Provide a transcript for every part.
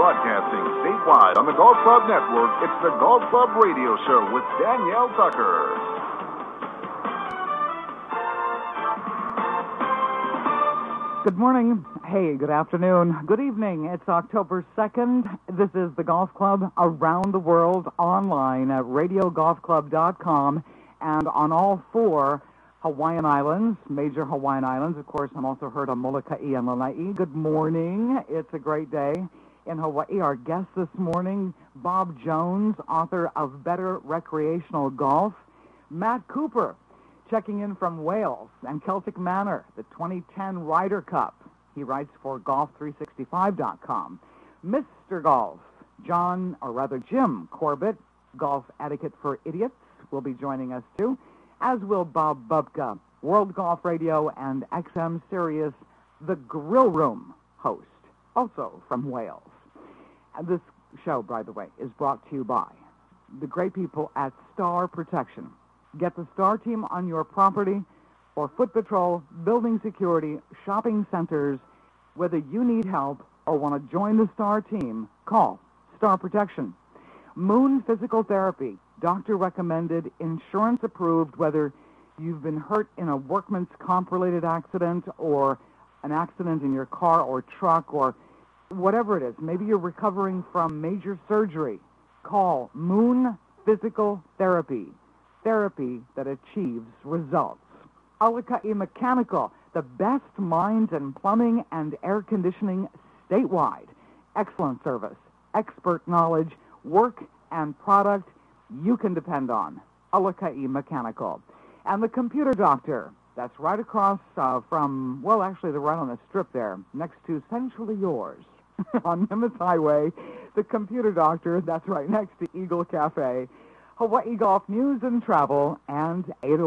Broadcasting statewide on the Golf Club Network, it's the Golf Club Radio Show with Danielle Tucker. Good morning. Hey, good afternoon. Good evening. It's October 2nd. This is the Golf Club around the world online at radiogolfclub.com and on all four Hawaiian Islands, major Hawaiian Islands. Of course, I'm also heard on Molokai and Lanai. Good morning. It's a great day in Hawaii. Our guest this morning, Bob Jones, author of Better Recreational Golf. Matt Cooper, checking in from Wales and Celtic Manor, the 2010 Ryder Cup. He writes for golf365.com. Mr. Golf, Jim Corbett, Golf Etiquette for Idiots, will be joining us too, as will Bob Bubka, World Golf Radio and XM Sirius, the Grill Room host, also from Wales. And this show, by the way, is brought to you by the great people at Star Protection. Get the Star team on your property for foot patrol, building security, shopping centers. Whether you need help or want to join the Star team, call Star Protection. Moon Physical Therapy, doctor recommended, insurance approved, whether you've been hurt in a workman's comp-related accident or an accident in your car or truck or whatever it is. Maybe you're recovering from major surgery. Call Moon Physical Therapy. Therapy that achieves results. Alakai Mechanical, the best minds in plumbing and air conditioning statewide. Excellent service, expert knowledge, work and product you can depend on. Alakai Mechanical. And the Computer Doctor, that's right across from, well, actually, they're right on the strip there, next to Centrally Yours on Nimitz Highway. The Computer Doctor, that's right next to Eagle Cafe. Hawaii Golf News and Travel, and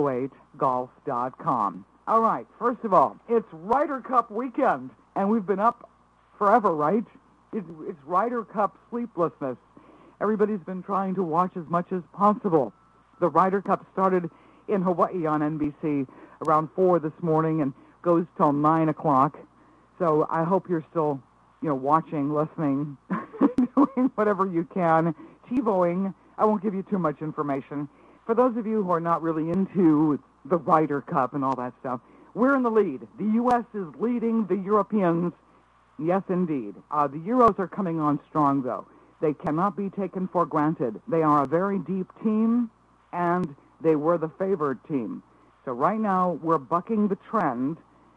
808golf.com. All right, first of all, it's Ryder Cup weekend, and we've been up forever, right? It's Ryder Cup sleeplessness. Everybody's been trying to watch as much as possible. The Ryder Cup started in Hawaii on NBC around 4 this morning and goes till 9 o'clock. So I hope you're still, watching, listening, doing whatever you can, TiVoing. I won't give you too much information. For those of you who are not really into the Ryder Cup and all that stuff, we're in the lead. The U.S. is leading the Europeans. Yes, indeed. The Euros are coming on strong, though. They cannot be taken for granted. They are a very deep team, and they were the favored team. So right now, we're bucking the trend.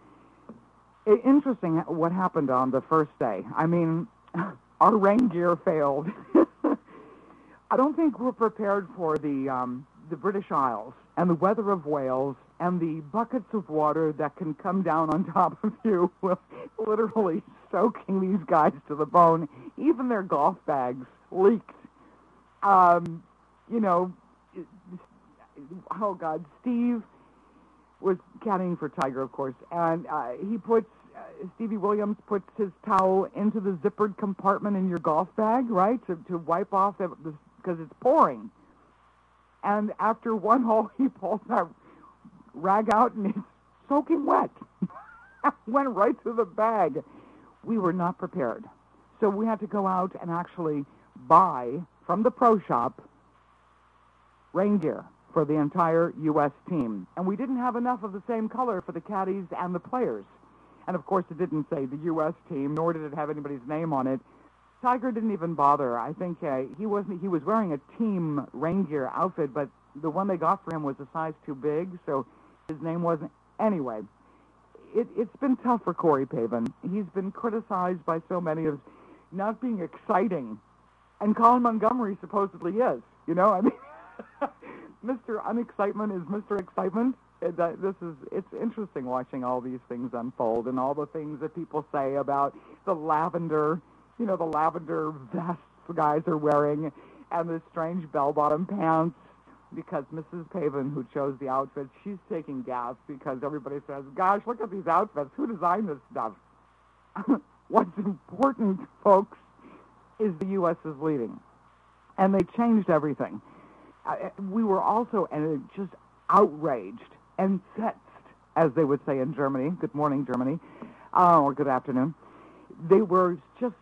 Interesting what happened on the first day. I mean, our rain gear failed. I don't think we're prepared for the British Isles and the weather of Wales and the buckets of water that can come down on top of you, literally soaking these guys to the bone. Even their golf bags leaked. Steve was caddying for Tiger, of course, and Stevie Williams puts his towel into the zippered compartment in your golf bag, right, to wipe off because it's pouring. And after one hole, he pulls that rag out, and it's soaking wet. Went right through the bag. We were not prepared. So we had to go out and actually buy from the pro shop rain gear for the entire U.S. team. And we didn't have enough of the same color for the caddies and the players. And, of course, it didn't say the U.S. team, nor did it have anybody's name on it. Tiger didn't even bother. I think he was wearing a team rain gear outfit, but the one they got for him was a size too big, so his name wasn't. Anyway, it's been tough for Corey Pavin. He's been criticized by so many of not being exciting, and Colin Montgomery supposedly is. Mr. Unexcitement is Mr. Excitement. It's interesting watching all these things unfold and all the things that people say about the lavender vests the guys are wearing and the strange bell-bottom pants, because Mrs. Pavin, who chose the outfits, she's taking gas because everybody says, gosh, look at these outfits. Who designed this stuff? What's important, folks, is the U.S. is leading. And they changed everything. We were also just outraged, entsetzt, as they would say in Germany. Good morning, Germany. Or good afternoon. They were just so upset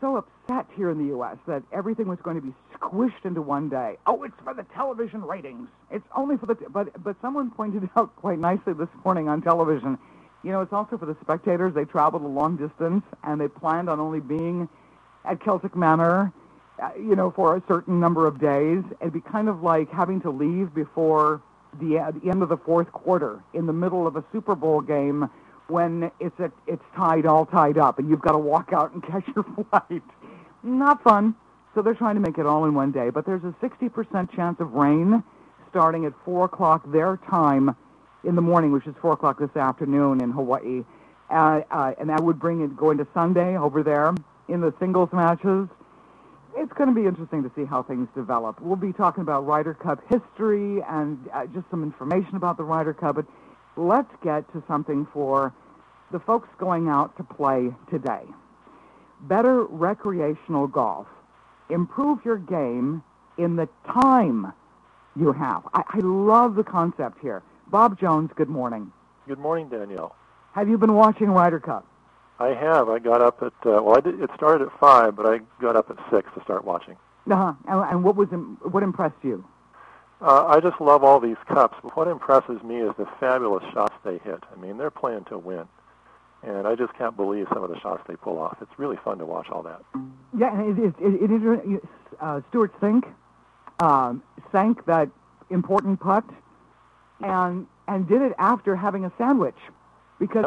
upset here in the U.S. that everything was going to be squished into one day. Oh, it's for the television ratings. It's only for the... But someone pointed out quite nicely this morning on television, it's also for the spectators. They traveled a long distance, and they planned on only being at Celtic Manor, for a certain number of days. It'd be kind of like having to leave before the end of the fourth quarter in the middle of a Super Bowl game when it's all tied up, and you've got to walk out and catch your flight. Not fun. So they're trying to make it all in one day. But there's a 60% chance of rain starting at 4 o'clock their time in the morning, which is 4 o'clock this afternoon in Hawaii. And that would go into Sunday over there in the singles matches. It's going to be interesting to see how things develop. We'll be talking about Ryder Cup history and just some information about the Ryder Cup. But let's get to something for the folks going out to play today. Better recreational golf. Improve your game in the time you have. I love the concept here. Bob Jones, good morning. Good morning, Danielle. Have you been watching Ryder Cup? I have. I got up at, it started at 5, but I got up at 6 to start watching. Uh-huh. And what impressed you? I just love all these cups. But what impresses me is the fabulous shots they hit. I mean, they're playing to win. And I just can't believe some of the shots they pull off. It's really fun to watch all that. Yeah, and Stuart Sink sank that important putt and did it after having a sandwich because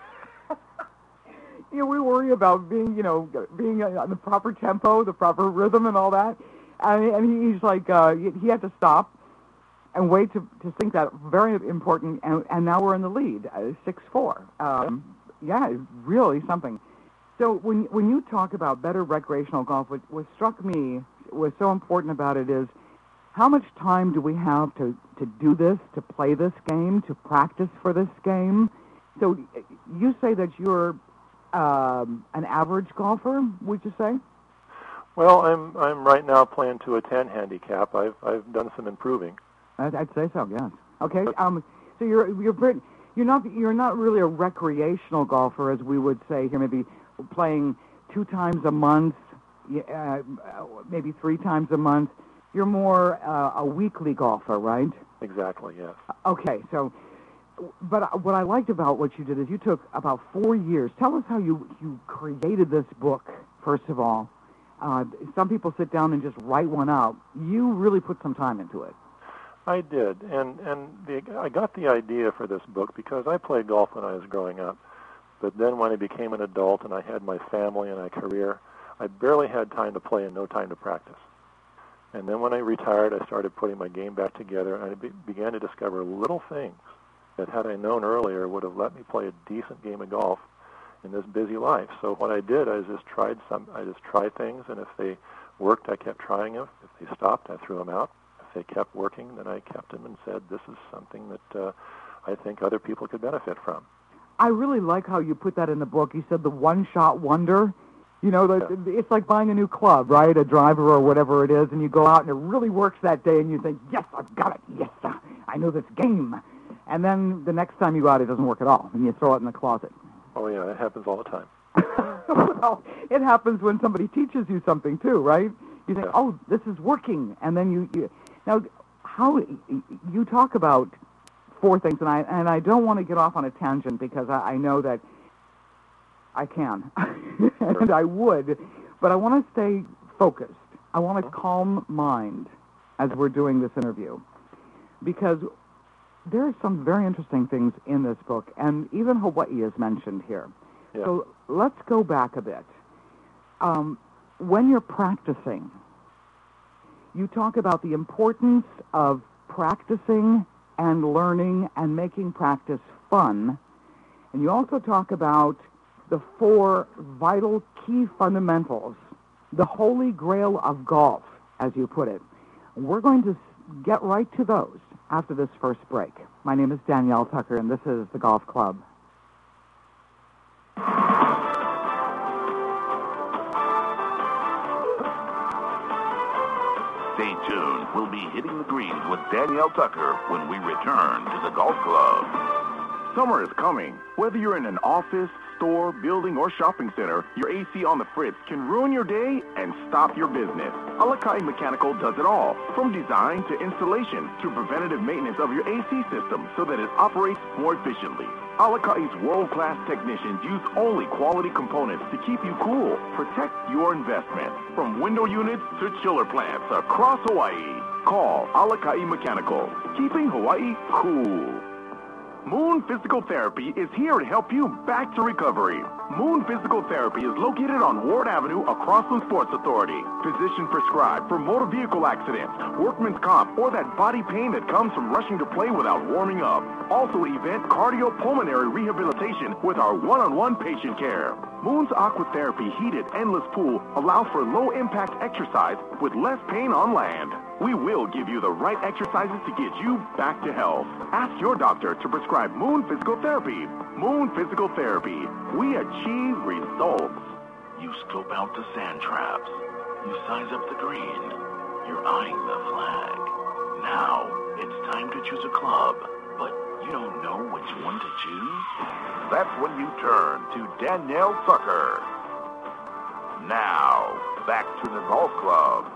we worry about being on the proper tempo, the proper rhythm, and all that. And he's like he had to stop and wait to sink that very important. And now we're in the lead, 6-4. Yeah, really something. So when you talk about better recreational golf, what struck me was so important about it is how much time do we have to do this, to play this game, to practice for this game? So you say that you're an average golfer, would you say? Well, I'm right now playing to a 10 handicap. I've done some improving. I'd say so. Yes. Okay. So you're not really a recreational golfer, as we would say here. Maybe playing 2 times a month, maybe 3 times a month. You're more a weekly golfer, right? Exactly. Yes. Okay. So, but what I liked about what you did is you took about 4 years. Tell us how you created this book. First of all, some people sit down and just write one out. You really put some time into it. I did, and I got the idea for this book because I played golf when I was growing up, but then when I became an adult and I had my family and my career, I barely had time to play and no time to practice. And then when I retired, I started putting my game back together, and I began to discover little things that, had I known earlier, would have let me play a decent game of golf in this busy life. So what I did, I just tried things, and if they worked, I kept trying them. If they stopped, I threw them out. They kept working, then I kept them and said, this is something that I think other people could benefit from. I really like how you put that in the book. You said the one-shot wonder. It's like buying a new club, right? A driver or whatever it is, and you go out and it really works that day, and you think, yes, I've got it. Yes, I know this game. And then the next time you go out, it doesn't work at all, and you throw it in the closet. Oh, yeah, that happens all the time. Well, it happens when somebody teaches you something, too, right? You think, oh, this is working, and then you now, how you talk about 4 things, and I don't want to get off on a tangent because I know that I can, and I would, but I want to stay focused. I want a calm mind as we're doing this interview because there are some very interesting things in this book, and even Hawaii is mentioned here. Yeah. So let's go back a bit. When you're practicing, you talk about the importance of practicing and learning and making practice fun. And you also talk about the 4 vital key fundamentals, the holy grail of golf, as you put it. We're going to get right to those after this first break. My name is Danielle Tucker, and this is the Golf Club. Stay tuned. We'll be hitting the greens with Danielle Tucker when we return to the Golf Club. Summer is coming. Whether you're in an office, store, building, or shopping center, your AC on the fritz can ruin your day and stop your business. Alakai Mechanical does it all, from design to installation to preventative maintenance of your AC system so that it operates more efficiently. Alakai's world-class technicians use only quality components to keep you cool. Protect your investment from window units to chiller plants across Hawaii. Call Alakai Mechanical, keeping Hawaii cool. Moon Physical Therapy is here to help you back to recovery. Moon Physical Therapy is located on Ward Avenue across from Sports Authority. Physician prescribed for motor vehicle accidents, workman's comp, or that body pain that comes from rushing to play without warming up. Also event cardiopulmonary rehabilitation with our one-on-one patient care. Moon's Aquatherapy heated endless pool allows for low-impact exercise with less pain on land. We will give you the right exercises to get you back to health. Ask your doctor to prescribe Moon Physical Therapy. Moon Physical Therapy. We achieve results. You scope out the sand traps. You size up the green. You're eyeing the flag. Now, it's time to choose a club, but you don't know which one to choose? That's when you turn to Danielle Tucker. Now, back to the golf club.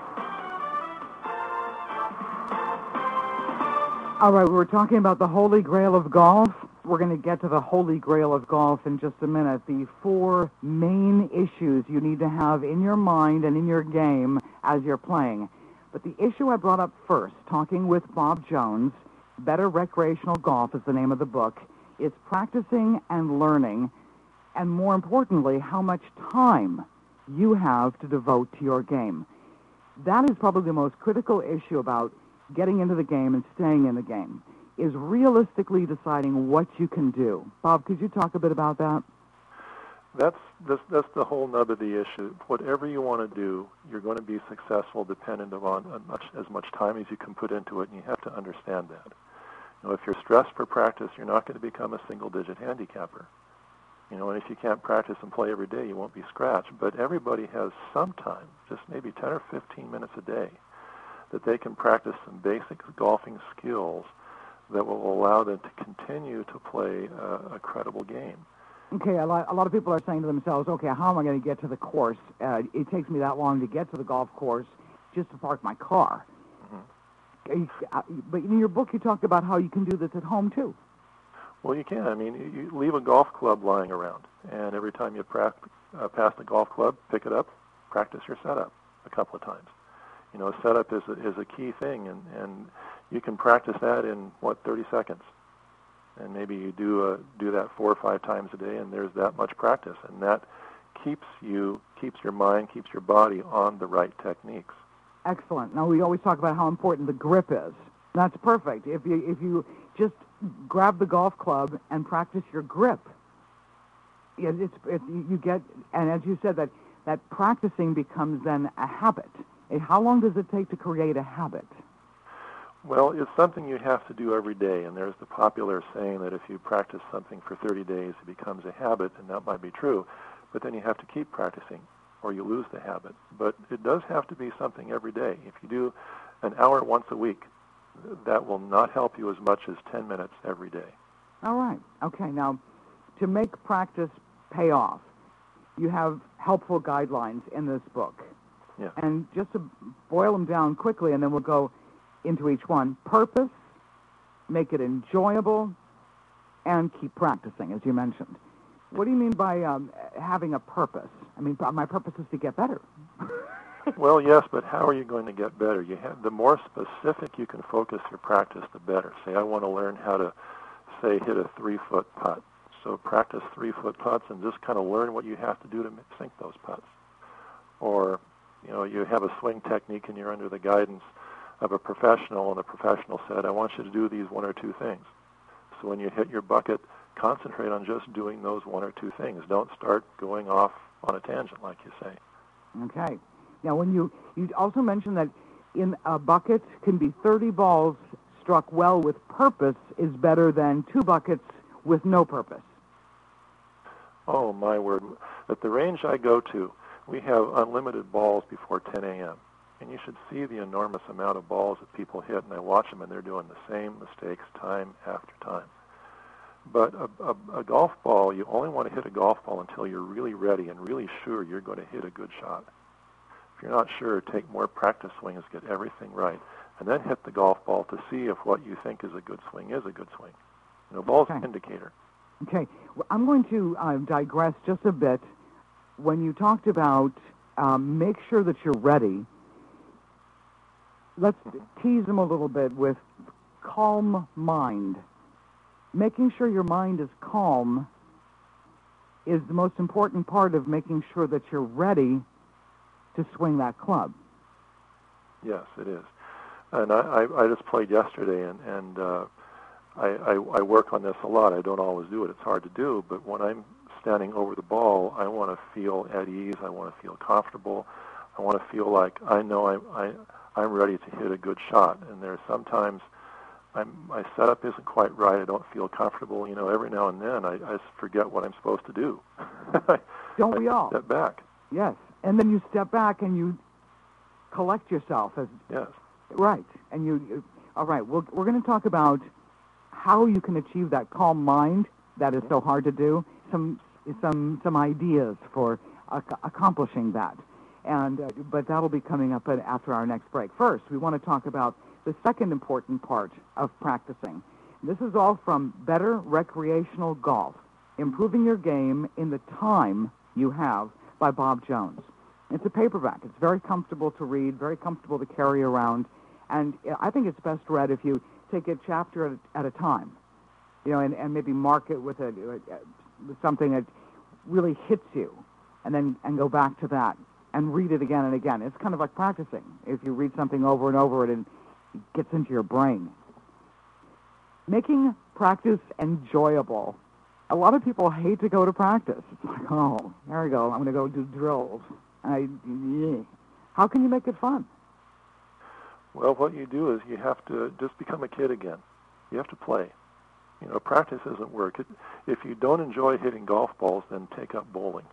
All right, we were talking about the Holy Grail of golf. We're going to get to the Holy Grail of golf in just a minute. The 4 main issues you need to have in your mind and in your game as you're playing. But the issue I brought up first, talking with Bob Jones, Better Recreational Golf is the name of the book. It's practicing and learning, and more importantly, how much time you have to devote to your game. That is probably the most critical issue about getting into the game and staying in the game, is realistically deciding what you can do. Bob, could you talk a bit about that? That's the whole nub of the issue. Whatever you want to do, you're going to be successful dependent on as much time as you can put into it, and you have to understand that. You know, if you're stressed for practice, you're not going to become a single-digit handicapper. You know, and if you can't practice and play every day, you won't be scratched. But everybody has some time, just maybe 10 or 15 minutes a day, that they can practice some basic golfing skills that will allow them to continue to play a credible game. Okay, a lot of people are saying to themselves, okay, how am I going to get to the course? It takes me that long to get to the golf course just to park my car. Mm-hmm. But in your book, you talked about how you can do this at home, too. Well, you can. I mean, you leave a golf club lying around, and every time you pass the golf club, pick it up, practice your setup a couple of times. You know, setup is a key thing, and you can practice that in, 30 seconds. And maybe you do that 4 or 5 times a day, and there's that much practice. And that keeps your mind, keeps your body on the right techniques. Excellent. Now, we always talk about how important the grip is. That's perfect. If you just grab the golf club and practice your grip, you get, and as you said, that practicing becomes then a habit. How long does it take to create a habit? Well, it's something you have to do every day, and there's the popular saying that if you practice something for 30 days, it becomes a habit, and that might be true, but then you have to keep practicing, or you lose the habit. But it does have to be something every day. If you do an hour once a week, that will not help you as much as 10 minutes every day. All right. Okay, now, to make practice pay off, you have helpful guidelines in this book. Yeah. And just to boil them down quickly, and then we'll go into each one. Purpose, make it enjoyable, and keep practicing, as you mentioned. What do you mean by having a purpose? I mean, my purpose is to get better. Well, yes, but how are you going to get better? The more specific you can focus your practice, the better. Say, I want to learn how to, say, hit a 3-foot putt. So practice 3-foot putts and just kind of learn what you have to do to sink those putts. Or, you know, you have a swing technique and you're under the guidance of a professional, and the professional said, I want you to do these 1 or 2 things. So when you hit your bucket, concentrate on just doing those 1 or 2 things. Don't start going off on a tangent, like you say. Okay. Now, when you also mentioned that in a bucket can be 30 balls struck well with purpose is better than 2 buckets with no purpose. Oh, my word. At the range I go to, we have unlimited balls before 10 a.m. And you should see the enormous amount of balls that people hit, and I watch them, and they're doing the same mistakes time after time. But a golf ball, you only want to hit a golf ball until you're really ready and really sure you're going to hit a good shot. If you're not sure, take more practice swings, get everything right, and then hit the golf ball to see if what you think is a good swing is a good swing. Ball's an indicator. Okay. Well, I'm going to digress just a bit. When you talked about make sure that you're ready, let's tease them a little bit with calm mind. Making sure your mind is calm is the most important part of making sure that you're ready to swing that club. Yes, it is. And I just played yesterday, and I work on this a lot. I don't always do it. It's hard to do. But when I'm standing over the ball, I want to feel at ease. I want to feel comfortable. I want to feel like I know I'm ready to hit a good shot. And there's sometimes my setup isn't quite right. I don't feel comfortable. Every now and then I forget what I'm supposed to do. Don't we all? Step back. Yes. And then you step back and you collect yourself. Yes. Right. And you all right, we're going to talk about how you can achieve that calm mind that is so hard to do. Some ideas for accomplishing that. But that'll be coming up after our next break. First, we want to talk about the second important part of practicing. This is all from Better Recreational Golf, Improving Your Game in the Time You Have by Bob Jones. It's a paperback. It's very comfortable to read, very comfortable to carry around, and I think it's best read if you take a chapter at a time, and maybe mark it with something that really hits you, and go back to that and read it again and again. It's kind of like practicing. If you read something over and over, it gets into your brain. Making practice enjoyable. A lot of people hate to go to practice. It's like, oh, there we go. I'm going to go do drills. How can you make it fun? Well, what you do is you have to just become a kid again. You have to play. Practice isn't work. If you don't enjoy hitting golf balls, then take up bowling.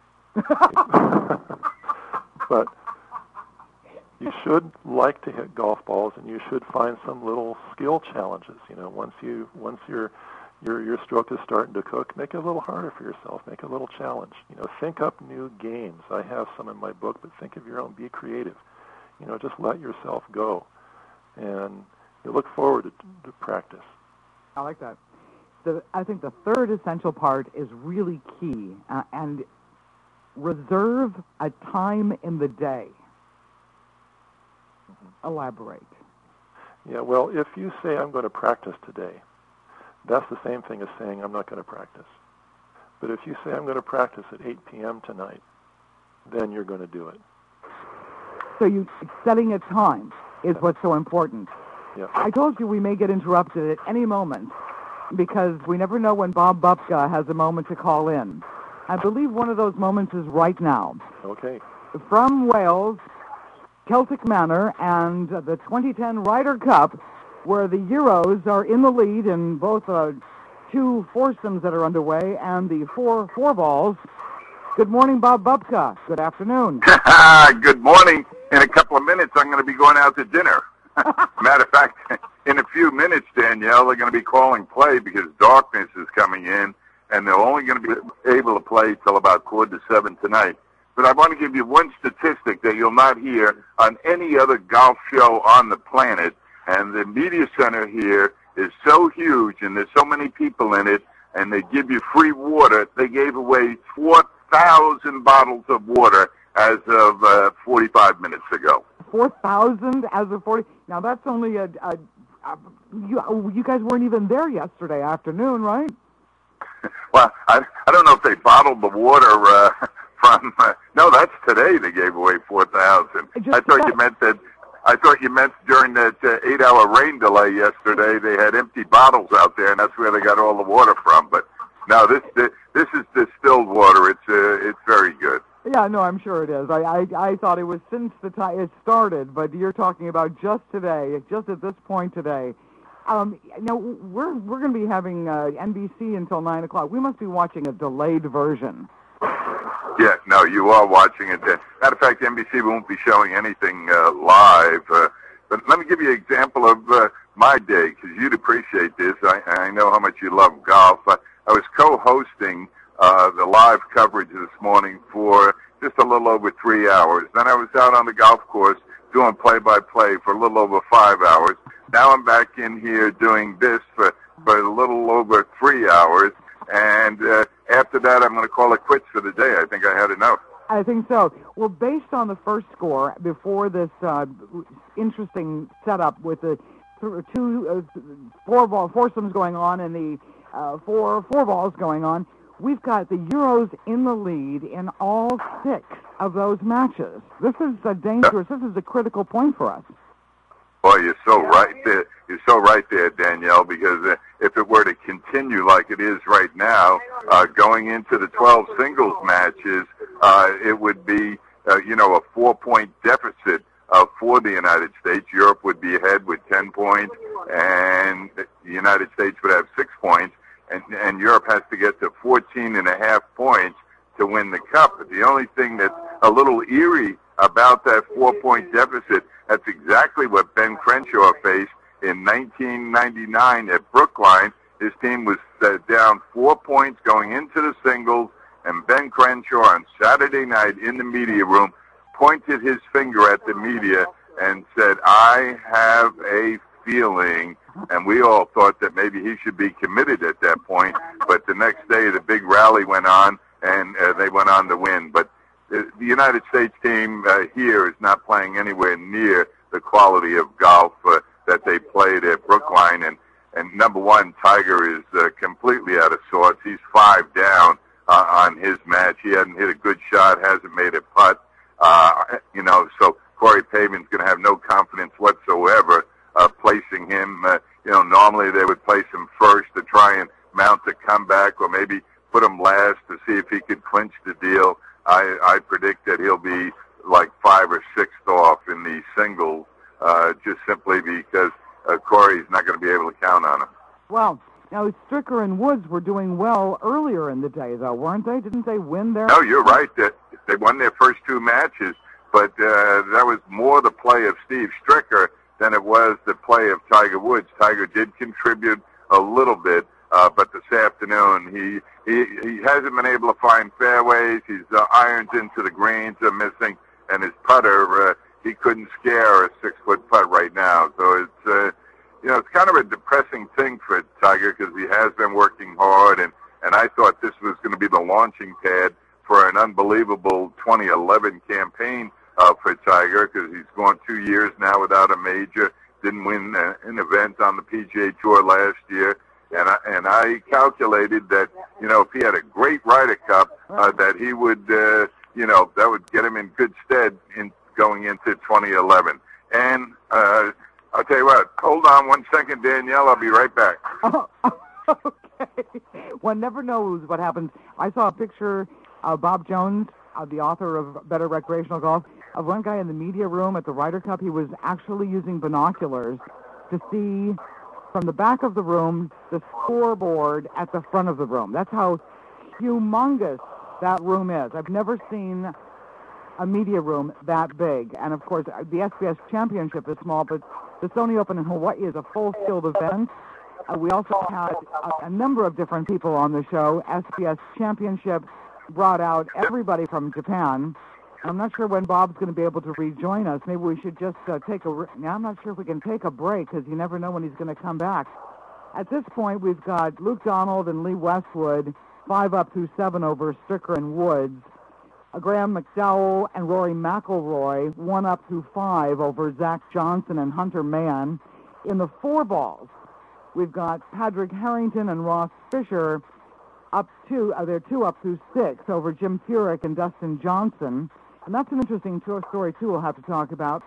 But you should like to hit golf balls, and you should find some little skill challenges. Once your stroke is starting to cook, make it a little harder for yourself. Make a little challenge. Think up new games. I have some in my book, but think of your own. Be creative. Just let yourself go, and you look forward to practice. I like that. I think the third essential part is really key, and reserve a time in the day. Elaborate. Yeah, well, if you say, I'm going to practice today, that's the same thing as saying, I'm not going to practice. But if you say, I'm going to practice at 8 p.m. tonight, then you're going to do it. So setting a time is what's so important. Yeah. I told you we may get interrupted at any moment because we never know when Bob Bupka has a moment to call in. I believe one of those moments is right now. Okay. From Wales, Celtic Manor, and the 2010 Ryder Cup, where the Euros are in the lead in both two foursomes that are underway and the four balls. Good morning, Bob Bupka. Good afternoon. Good morning. In a couple of minutes, I'm going to be going out to dinner. Matter of fact, in a few minutes, Danielle, they're going to be calling play because darkness is coming in, and they're only going to be able to play till about 6:45 tonight. But I want to give you one statistic that you'll not hear on any other golf show on the planet, and the media center here is so huge, and there's so many people in it, and they give you free water. They gave away 4,000 bottles of water as of 45 minutes ago. 4,000 as of 40? Now, that's only you guys weren't even there yesterday afternoon, right? Well, I don't know if they bottled the water from... no, that's today they gave away 4,000. I thought you meant during that 8-hour rain delay yesterday they had empty bottles out there, and that's where they got all the water from. But no, this is distilled water. It's very good. Yeah, no, I'm sure it is. I thought it was since the time it started, but you're talking about just today, just at this point today. Now, we're going to be having NBC until 9 o'clock. We must be watching a delayed version. Yeah, no, you are watching it. Matter of fact, NBC won't be showing anything live. But let me give you an example of my day, because you'd appreciate this. I know how much you love golf. I was co-hosting the live coverage this morning for just a little over 3 hours. Then I was out on the golf course doing play-by-play for a little over 5 hours. Now I'm back in here doing this for a little over 3 hours. And after that, I'm going to call it quits for the day. I think I had enough. I think so. Well, based on the first score, before this interesting setup with the foursomes going on and the four balls going on, we've got the Euros in the lead in all 6 of those matches. This is dangerous. This is a critical point for us. Boy, you're so right there. You're so right there, Danielle, because if it were to continue like it is right now, going into the 12 singles matches, it would be, a 4-point deficit for the United States. Europe would be ahead with 10 points, and the United States would have 6 points, and Europe has to get to 14.5 points to win the cup. But the only thing that's a little eerie about that 4-point deficit, that's exactly what Ben Crenshaw faced in 1999 at Brookline. His team was down 4 points going into the singles, and Ben Crenshaw on Saturday night in the media room pointed his finger at the media and said, "I have a feeling," and we all thought that maybe he should be committed at that point. But the next day, the big rally went on, and they went on to win. But the United States team here is not playing anywhere near the quality of golf that they played at Brookline. And number one, Tiger is completely out of sorts. He's 5 down on his match. He hasn't hit a good shot, hasn't made a putt. So Corey Pavin's going to have no confidence whatsoever placing him. Normally they would place him first to try and mount a comeback, or maybe put him last to see if he could clinch the deal. I predict that he'll be like 5 or 6 off in the singles, just simply because Corey's not going to be able to count on him. Well, now Stricker and Woods were doing well earlier in the day, though, weren't they? Didn't they win their... No, you're right. They won their first 2 matches, but that was more the play of Steve Stricker than it was the play of Tiger Woods. Tiger did contribute a little bit, but this afternoon he hasn't been able to find fairways. His irons into the greens are missing, and his putter, he couldn't scare a 6-foot putt right now. So it's kind of a depressing thing for Tiger, because he has been working hard, and I thought this was going to be the launching pad for an unbelievable 2011 campaign for Tiger, because he's gone 2 years now without a major, didn't win an event on the PGA Tour last year, and I calculated that, if he had a great Ryder Cup, that he would, that would get him in good stead in going into 2011. And I'll tell you what, hold on 1 second, Danielle, I'll be right back. Oh, okay. One never knows what happens. I saw a picture of Bob Jones, the author of Better Recreational Golf, of one guy in the media room at the Ryder Cup. He was actually using binoculars to see from the back of the room the scoreboard at the front of the room. That's how humongous that room is. I've never seen a media room that big. And, of course, the SBS Championship is small, but the Sony Open in Hawaii is a full-scale event. We also had a number of different people on the show. SBS Championship brought out everybody from Japan. I'm not sure when Bob's going to be able to rejoin us. Maybe we should just take a... Now, I'm not sure if we can take a break, because you never know when he's going to come back. At this point, we've got Luke Donald and Lee Westwood, 5 up through 7 over Stricker and Woods. Graham McDowell and Rory McIlroy, 1 up through 5 over Zach Johnson and Hunter Mann. In the 4 balls, we've got Padraig Harrington and Ross Fisher up 2. They're 2 up through 6 over Jim Furyk and Dustin Johnson. And that's an interesting story, too, we'll have to talk about.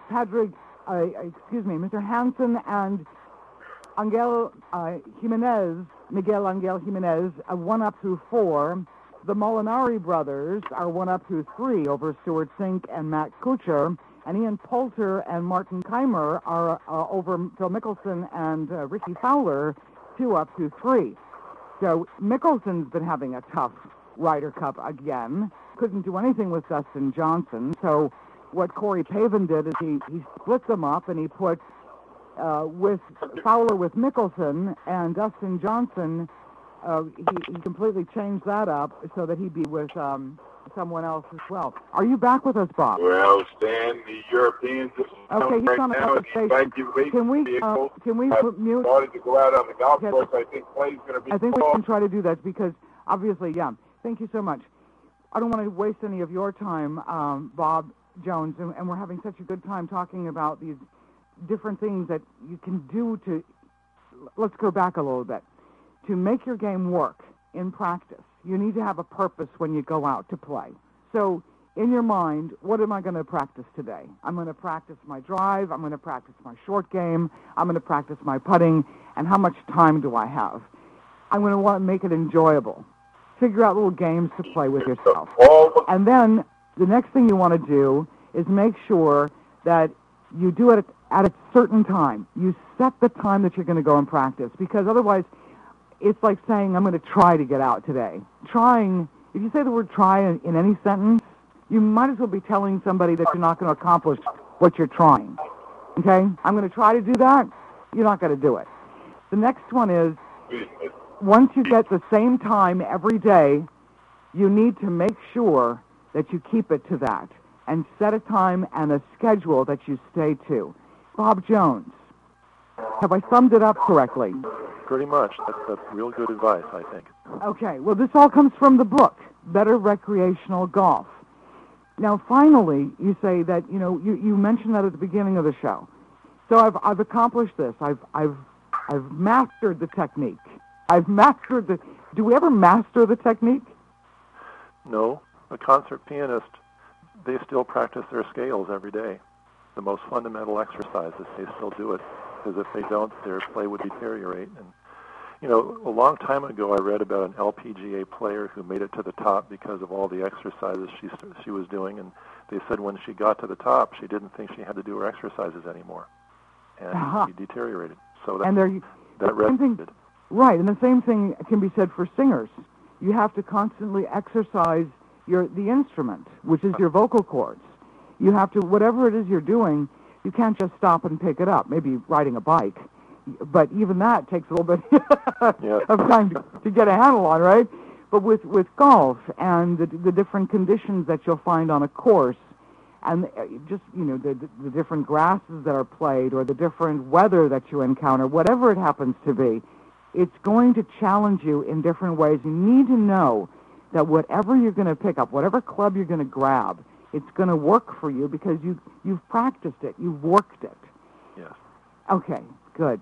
Mr. Hansen and Miguel Angel Jimenez, 1 up through 4. The Molinari brothers are 1 up through 3 over Stuart Sink and Matt Kuchar. And Ian Poulter and Martin Keimer are over Phil Mickelson and Ricky Fowler, 2 up through 3. So Mickelson's been having a tough Ryder Cup again. Couldn't do anything with Dustin Johnson. So what Corey Pavin did is he split them up, and he put with Fowler with Mickelson and Dustin Johnson he completely changed that up so that he'd be with someone else as well. Are you back with us, Bob? Well, Stan, the Europeans Okay, he's on another station. Can we mute? Started to go out on the golf course. I think play's going to be. I think we can try to do that because obviously, yeah. Thank you so much. I don't want to waste any of your time, Bob Jones, and we're having such a good time talking about these different things that you can do to. Let's go back a little bit. To make your game work in practice, you need to have a purpose when you go out to play. So in your mind, what am I going to practice today? I'm going to practice my drive. I'm going to practice my short game. I'm going to practice my putting. And how much time do I have? I'm going to want to make it enjoyable. Figure out little games to play with yourself. And then the next thing you want to do is make sure that you do it at a certain time. You set the time that you're going to go and practice, because otherwise it's like saying, I'm going to try to get out today. Trying, if you say the word try in any sentence, you might as well be telling somebody that you're not going to accomplish what you're trying. Okay? I'm going to try to do that. You're not going to do it. The next one is, once you get the same time every day, you need to make sure that you keep it to that and set a time and a schedule that you stay to. Bob Jones, have I summed it up correctly? Pretty much. That's real good advice, I think. Okay. Well, this all comes from the book, Better Recreational Golf. Now, finally, you say that, you mentioned that at the beginning of the show. So I've accomplished this. I've mastered the technique. I've mastered the... Do we ever master the technique? No. A concert pianist, they still practice their scales every day. The most fundamental exercises, they still do it. Because if they don't, their play would deteriorate. And, a long time ago, I read about an LPGA player who made it to the top because of all the exercises she was doing. And they said when she got to the top, she didn't think she had to do her exercises anymore. And she deteriorated. So that resonated. Right, and the same thing can be said for singers. You have to constantly exercise the instrument, which is your vocal cords. You have to, whatever it is you're doing, you can't just stop and pick it up. Maybe riding a bike, but even that takes a little bit of time to get a handle on, right? But with golf and the different conditions that you'll find on a course, and just, the different grasses that are played or the different weather that you encounter, whatever it happens to be, it's going to challenge you in different ways. You need to know that whatever you're going to pick up, whatever club you're going to grab, it's going to work for you because you've practiced it, you've worked it. Yes. Okay, good.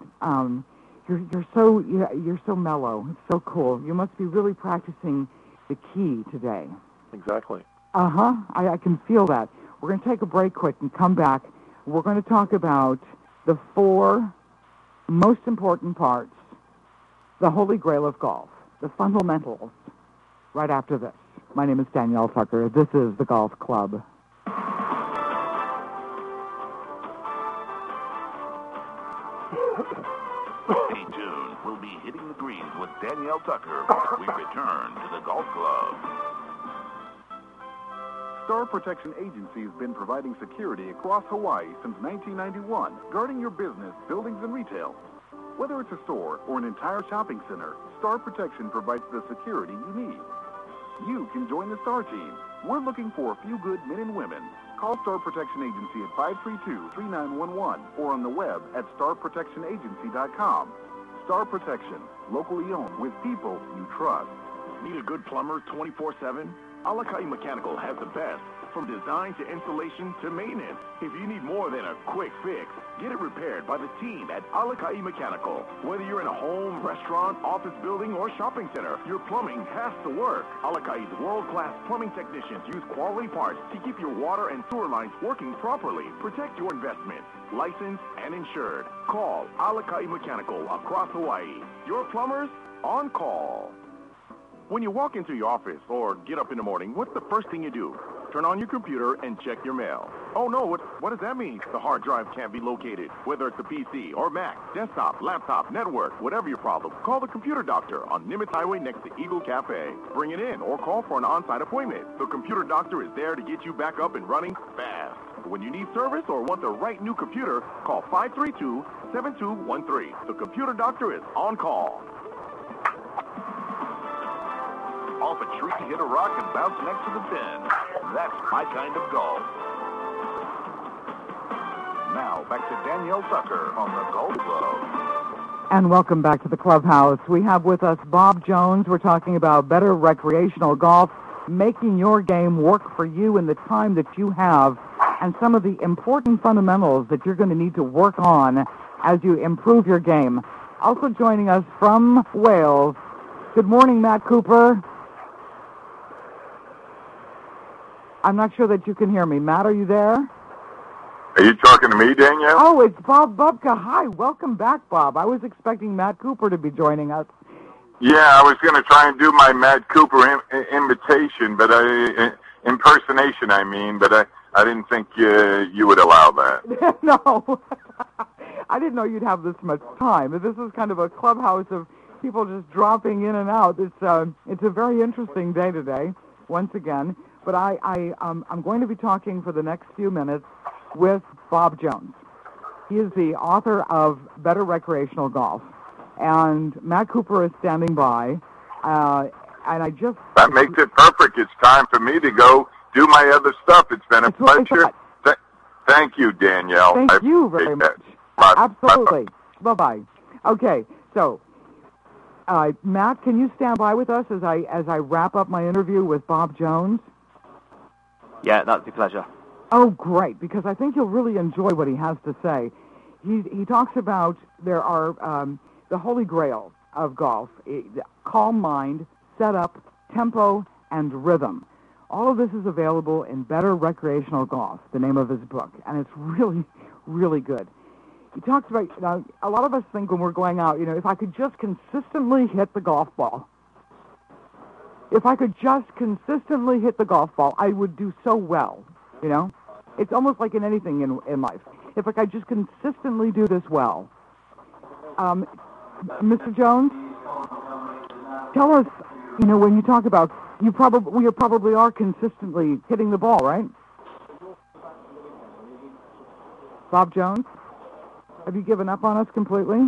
You're so mellow. It's so cool. You must be really practicing the key today. Exactly. I can feel that. We're going to take a break quick and come back. We're going to talk about the 4 most important parts, the holy grail of golf, the fundamentals, right after this. My name is Danielle Tucker. This is the Golf Club. Stay tuned. We'll be hitting the greens with Danielle Tucker. We return to the Golf Club. Star Protection Agency has been providing security across Hawaii since 1991, guarding your business, buildings, and retail. Whether it's a store or an entire shopping center, Star Protection provides the security you need. You can join the Star Team. We're looking for a few good men and women. Call Star Protection Agency at 532-3911 or on the web at starprotectionagency.com. Star Protection, locally owned with people you trust. Need a good plumber 24/7? Alakai Mechanical has the best, from design to installation to maintenance. If you need more than a quick fix, get it repaired by the team at Alakai Mechanical. Whether you're in a home, restaurant, office building, or shopping center, your plumbing has to work. Alakai's world-class plumbing technicians use quality parts to keep your water and sewer lines working properly. Protect your investment. Licensed and insured. Call Alakai Mechanical across Hawaii. Your plumbers on call. When you walk into your office or get up in the morning, what's the first thing you do? Turn on your computer and check your mail. Oh no, what does that mean? The hard drive can't be located. Whether it's a PC or Mac, desktop, laptop, network, whatever your problem, call the Computer Doctor on Nimitz Highway next to Eagle Cafe. Bring it in or call for an on-site appointment. The Computer Doctor is there to get you back up and running fast. When you need service or want the right new computer, call 532-7213. The Computer Doctor is on call. off a tree, hit a rock, and bounce next to the pin. That's my kind of golf. Now, back to Danielle Tucker on the Golf Club. And welcome back to the clubhouse. We have with us Bob Jones. We're talking about better recreational golf, making your game work for you in the time that you have, and some of the important fundamentals that you're going to need to work on as you improve your game. Also joining us from Wales, good morning, Matt Cooper. I'm not sure that you can hear me. Matt, are you there? Are you talking to me, Danielle? Oh, it's Bob Bubka. Hi, welcome back, Bob. I was expecting Matt Cooper to be joining us. Yeah, I was going to try and do my Matt Cooper imitation, but impersonation, I mean, but I didn't think you would allow that. No. I didn't know you'd have this much time. This is kind of a clubhouse of people just dropping in and out. It's a very interesting day today, once again. But I'm going to be talking for the next few minutes with Bob Jones. He is the author of Better Recreational Golf. And Matt Cooper is standing by. And I just... That makes it perfect. It's time for me to go do my other stuff. It's been a pleasure. Thank you, Danielle. Thank you very much. Bye. Absolutely. Bye-bye. Okay, so, Matt, can you stand by with us as I wrap up my interview with Bob Jones? Yeah, that'd be a pleasure. Oh, great, because I think you'll really enjoy what he has to say. He talks about there are the holy grail of golf, calm mind, setup, tempo, and rhythm. All of this is available in Better Recreational Golf, the name of his book, and it's really, really good. He talks about, a lot of us think when we're going out, if I could just consistently hit the golf ball, I would do so well, It's almost like in anything in life. If I could just consistently do this well. Mr. Jones, tell us, when you talk about, we probably are consistently hitting the ball, right? Bob Jones? Have you given up on us completely?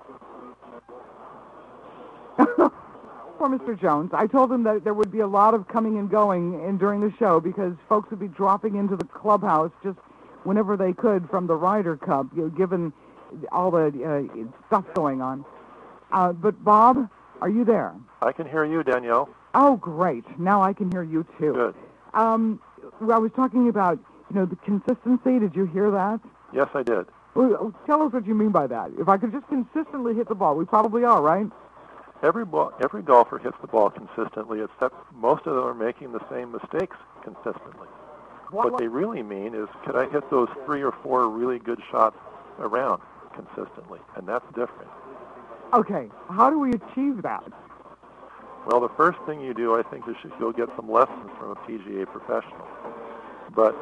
Poor Mr. Jones. I told him that there would be a lot of coming and going during the show because folks would be dropping into the clubhouse just whenever they could from the Ryder Cup, given all the stuff going on. But, Bob, are you there? I can hear you, Danielle. Oh, great. Now I can hear you, too. Good. I was talking about, the consistency. Did you hear that? Yes, I did. Well, tell us what you mean by that. If I could just consistently hit the ball, we probably are, right? Every golfer hits the ball consistently, except most of them are making the same mistakes consistently. What they really mean is, could I hit those 3 or 4 really good shots around consistently? And that's different. Okay, how do we achieve that? Well, the first thing you do, I think, is go get some lessons from a PGA professional. But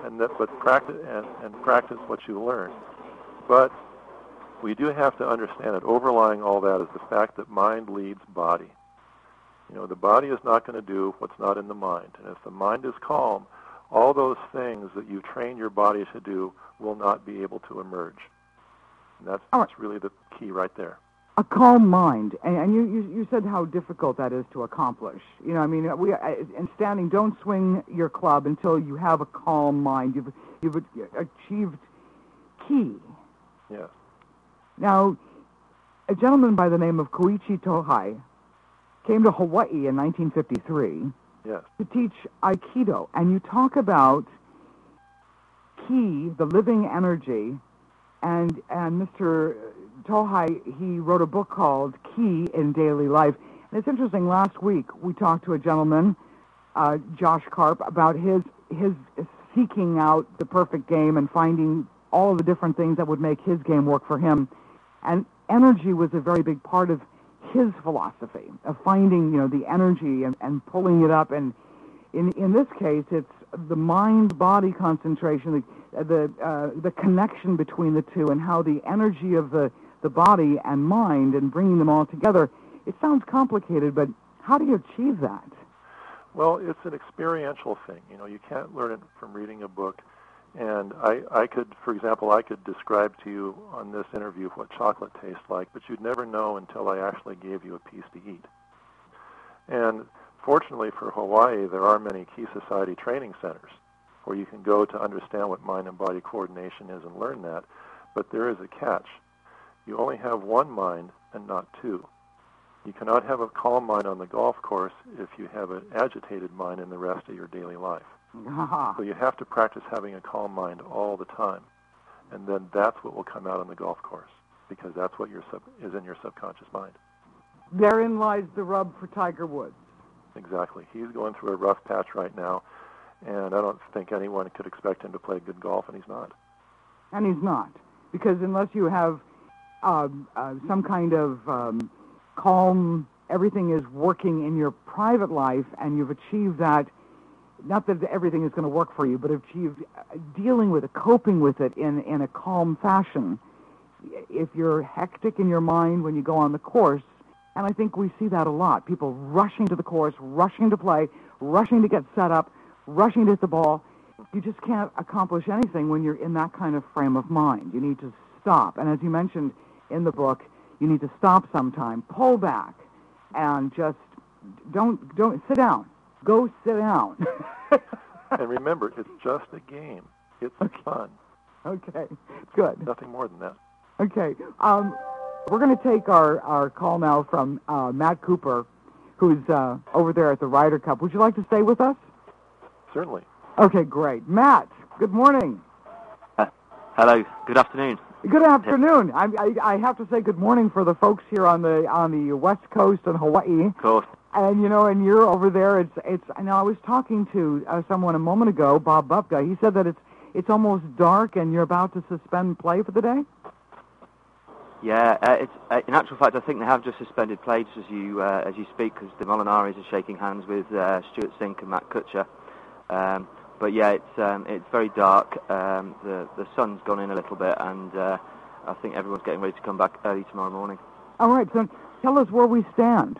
practice what you learn. But we do have to understand that overlying all that is the fact that mind leads body. The body is not going to do what's not in the mind. And if the mind is calm, all those things that you train your body to do will not be able to emerge. And that's really the key right there. A calm mind, and you said how difficult that is to accomplish. In standing, don't swing your club until you have a calm mind. You've achieved key. Yes. Now, a gentleman by the name of Koichi Tohei came to Hawaii in 1953 yes. to teach Aikido, and you talk about ki, the living energy, and Mr. Tohei, he wrote a book called Ki in Daily Life. And it's interesting, last week we talked to a gentleman, Josh Karp, about his seeking out the perfect game and finding all the different things that would make his game work for him. And energy was a very big part of his philosophy, of finding, the energy and pulling it up. And in this case, it's the mind-body concentration, the connection between the two, and how the energy of the body and mind and bringing them all together. It sounds complicated, but how do you achieve that? Well, it's an experiential thing. You can't learn it from reading a book. And I could describe to you on this interview what chocolate tastes like, but you'd never know until I actually gave you a piece to eat. And Fortunately for Hawaii, there are many Key Society training centers where you can go to understand what mind and body coordination is and learn that. But there is a catch. You only have one mind and not two. You cannot have a calm mind on the golf course if you have an agitated mind in the rest of your daily life. So you have to practice having a calm mind all the time. And then that's what will come out on the golf course, because that's what is in your subconscious mind. Therein lies the rub for Tiger Woods. Exactly. He's going through a rough patch right now, and I don't think anyone could expect him to play good golf, and he's not. And he's not, because unless you have some kind of calm, everything is working in your private life, and you've achieved that, not that everything is going to work for you, but achieved dealing with it, coping with it in a calm fashion. If you're hectic in your mind when you go on the course, and I think we see that a lot, people rushing to the course, rushing to play, rushing to get set up, rushing to hit the ball, you just can't accomplish anything when you're in that kind of frame of mind. You need to stop. And as you mentioned in the book, you need to stop sometime, pull back, and just don't sit down. Go sit down. And remember, it's just a game. It's fun. Okay, good. Nothing more than that. Okay. We're going to take our call now from Matt Cooper, who's over there at the Ryder Cup. Would you like to stay with us? Certainly. Okay, great. Matt, good morning. Hello. Good afternoon. Good afternoon. I have to say good morning for the folks here on the West Coast and Hawaii. Of course. And and you're over there. It's. I know I was talking to someone a moment ago, Bob Bupka. He said that it's almost dark and you're about to suspend play for the day. Yeah, it's in actual fact, I think they have just suspended play just as you speak, because the Molinaris are shaking hands with Stuart Sink and Matt Kutcher. But yeah, it's very dark. The sun's gone in a little bit, and I think everyone's getting ready to come back early tomorrow morning. All right, so tell us where we stand.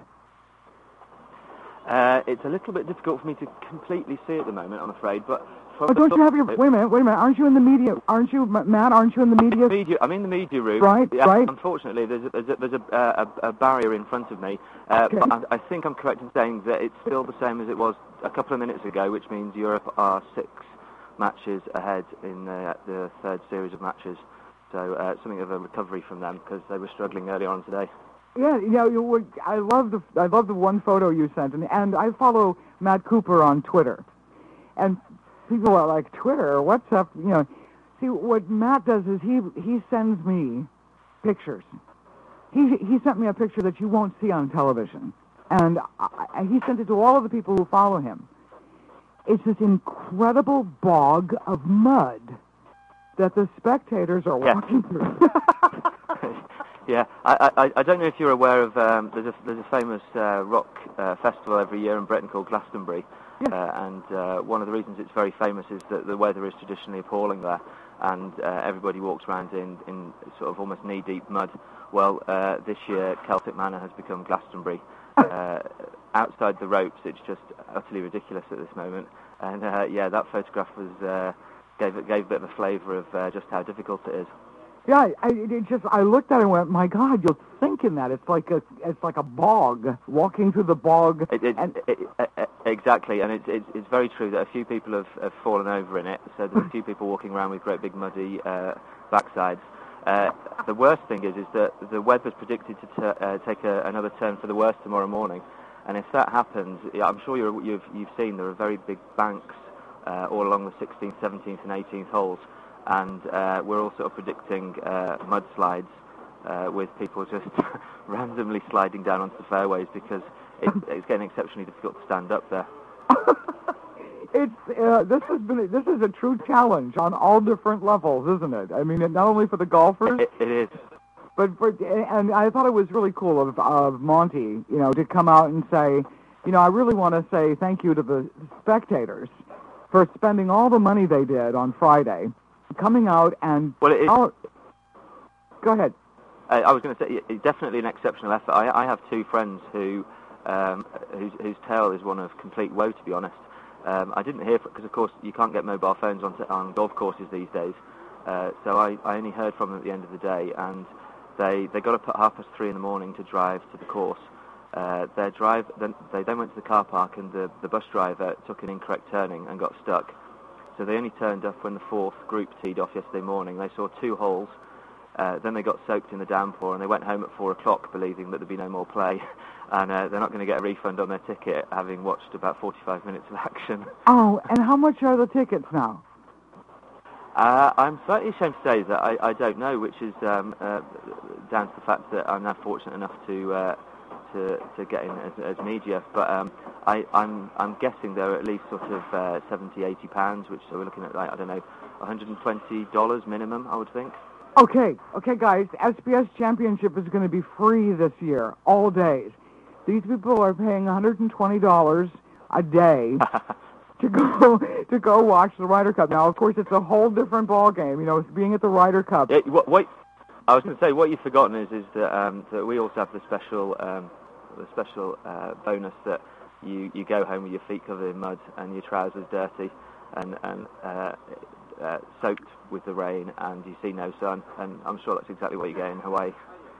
It's a little bit difficult for me to completely see at the moment, I'm afraid, but... don't you have your... Wait a minute. Aren't you in the media? Aren't you, Matt? Aren't you in the media? I'm in the media room. Right, yeah, right. Unfortunately, there's a barrier in front of me. Okay. But I think I'm correct in saying that it's still the same as it was a couple of minutes ago, which means Europe are 6 matches ahead in the third series of matches. So something of a recovery from them, because they were struggling earlier on today. Yeah, I love the one photo you sent, and I follow Matt Cooper on Twitter, and people are like, Twitter, what's up? See, what Matt does is he sends me pictures. He sent me a picture that you won't see on television, and he sent it to all of the people who follow him. It's this incredible bog of mud that the spectators are walking through. Yeah, I don't know if you're aware of, there's a famous rock festival every year in Britain called Glastonbury, and one of the reasons it's very famous is that the weather is traditionally appalling there, and everybody walks around in sort of almost knee-deep mud. Well, this year Celtic Manor has become Glastonbury. Outside the ropes, it's just utterly ridiculous at this moment, and that photograph was gave a bit of a flavour of just how difficult it is. Yeah, I looked at it and went, my God, you'll think in that. It's like a bog, walking through the bog. Exactly, and it's very true that a few people have fallen over in it, so there's a few people walking around with great big muddy backsides. The worst thing is that the weather's predicted to take another turn for the worse tomorrow morning, and if that happens, I'm sure you've seen there are very big banks all along the 16th, 17th and 18th holes. And we're also predicting mudslides with people just randomly sliding down onto the fairways because it's getting exceptionally difficult to stand up there. This is a true challenge on all different levels, isn't it? I mean, not only for the golfers. It is. But and I thought it was really cool of Monty, to come out and say, I really want to say thank you to the spectators for spending all the money they did on Friday. Coming out and... Well, go ahead. I was going to say, it's definitely an exceptional effort. I have 2 friends whose tale is one of complete woe, to be honest. I didn't hear, because of course you can't get mobile phones on golf courses these days, so I only heard from them at the end of the day, and they got up at 3:30 in the morning to drive to the course, They then went to the car park, and the bus driver took an incorrect turning and got stuck. So they only turned up when the fourth group teed off yesterday morning. They saw 2 holes. Then they got soaked in the downpour, and they went home at 4 o'clock believing that there'd be no more play. And they're not going to get a refund on their ticket, having watched about 45 minutes of action. Oh, and how much are the tickets now? I'm slightly ashamed to say that I don't know, which is down to the fact that I'm now fortunate enough to get in as media. But I'm guessing they're at least sort of £70-80, which so we're looking at, like, I don't know, $120 minimum, I would think. Okay, guys, SBS Championship is going to be free this year, all days. These people are paying $120 a day to go watch the Ryder Cup. Now, of course, it's a whole different ball game. You know, it's being at the Ryder Cup. Yeah, what I was going to say, what you've forgotten is that we also have the special bonus that you go home with your feet covered in mud and your trousers dirty and soaked with the rain, and you see no sun. And I'm sure that's exactly what you get in Hawaii.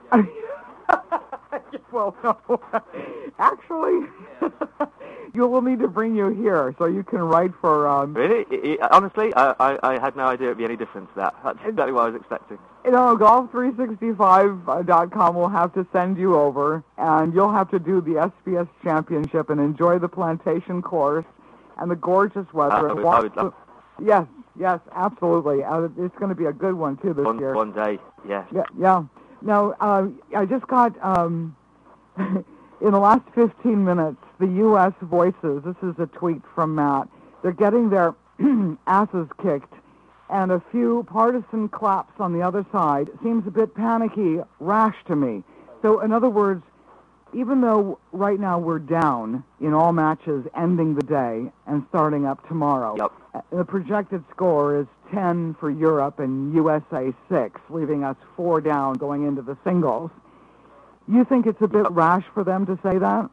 Well, no. Actually, you will need to bring you here so you can write for... Really? Honestly, I had no idea it would be any different to that. That's exactly what I was expecting. You know, Golf365.com will have to send you over, and you'll have to do the SBS Championship and enjoy the plantation course and the gorgeous weather. I would love... Yes, absolutely. It's going to be a good one, too, this year. One day, yes. Yeah. Now, I just got, in the last 15 minutes, the U.S. Voices, this is a tweet from Matt, they're getting their asses kicked, and a few partisan claps on the other side. Seems a bit panicky, rash to me. So, in other words, even though right now we're down in all matches ending the day and starting up tomorrow, yep. The projected score is 10 for Europe and USA 6, leaving us 4 down going into the singles. You think it's a bit rash for them to say that?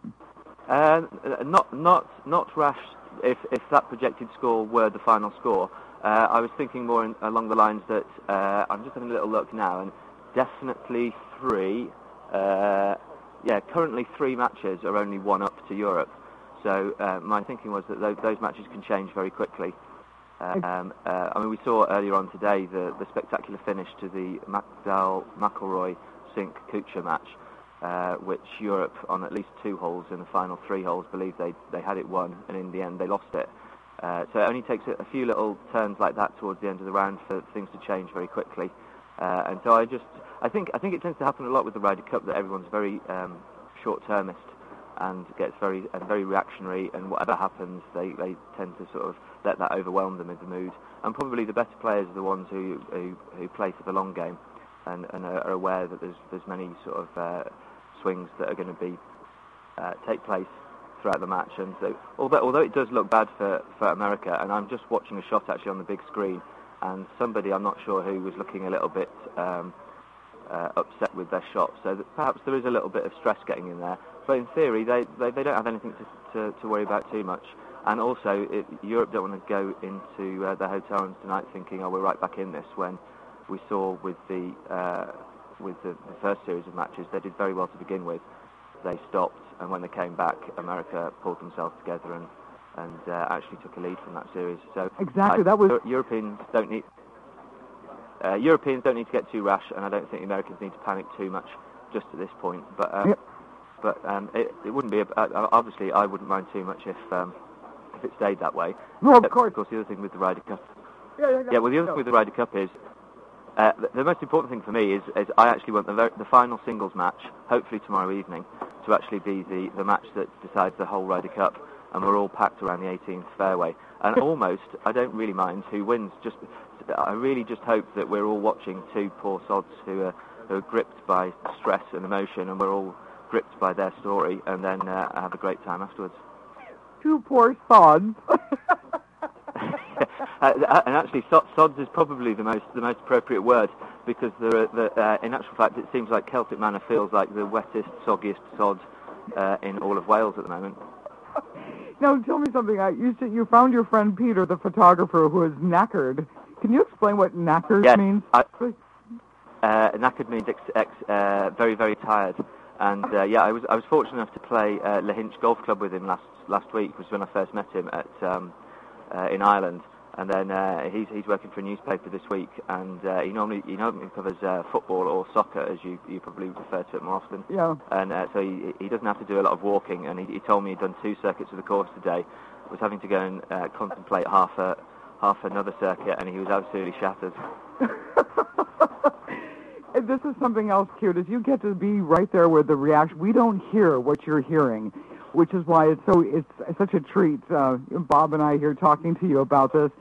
Not rash if that projected score were the final score. I was thinking more along the lines that I'm just having a little look now, and definitely 3. Currently 3 matches are only 1 up to Europe. So my thinking was that those matches can change very quickly. I mean, we saw earlier on today the spectacular finish to the McIlroy Sink Kuchar match, which Europe, on at least 2 holes in the final 3 holes, believed they had it won, and in the end they lost it. So it only takes a few little turns like that towards the end of the round for things to change very quickly. And so I think it tends to happen a lot with the Ryder Cup, that everyone's very short-termist and gets very reactionary, and whatever happens, they tend to sort of let that overwhelm them in the mood. And probably the better players are the ones who play for the long game and are aware that there's many sort of swings that are going to be take place throughout the match. And so although it does look bad for America, and I'm just watching a shot actually on the big screen, and somebody, I'm not sure who, was looking a little bit upset with their shot, so that perhaps there is a little bit of stress getting in there. But in theory, they don't have anything to worry about too much. And also, Europe don't want to go into their hotel rooms tonight thinking, oh, we're right back in this, when we saw with the first series of matches, they did very well to begin with. They stopped, and when they came back, America pulled themselves together and actually took a lead from that series. So exactly, that was... Europeans don't need to get too rash, and I don't think the Americans need to panic too much just at this point. But it wouldn't be obviously I wouldn't mind too much if it stayed that way. No, of course. Of course, the other thing with the Ryder Cup. Well, the other thing with the Ryder Cup is the most important thing for me is I actually want the final singles match, hopefully tomorrow evening, to actually be the match that decides the whole Ryder Cup, and we're all packed around the 18th fairway. And almost, I don't really mind who wins. I really just hope that we're all watching 2 poor sods who are gripped by stress and emotion, and we're all gripped by their story, and then have a great time afterwards. 2 poor sods. And actually, sods is probably the most appropriate word, because in actual fact, it seems like Celtic Manor feels like the wettest, soggiest sod in all of Wales at the moment. Now, tell me something. You found your friend Peter, the photographer, who is knackered. Can you explain what knackered means? Knackered means very, very tired. And I was fortunate enough to play Lahinch Golf Club with him last week, which was when I first met him at in Ireland. And then he's working for a newspaper this week, and he normally covers football or soccer, as you probably refer to it more often. Yeah. And so he doesn't have to do a lot of walking, and he told me he'd done 2 circuits of the course today, was having to go and contemplate half another circuit, and he was absolutely shattered. This is something else cute, is you get to be right there with the reaction. We don't hear what you're hearing, which is why it's such a treat. Bob and I here talking to you about this.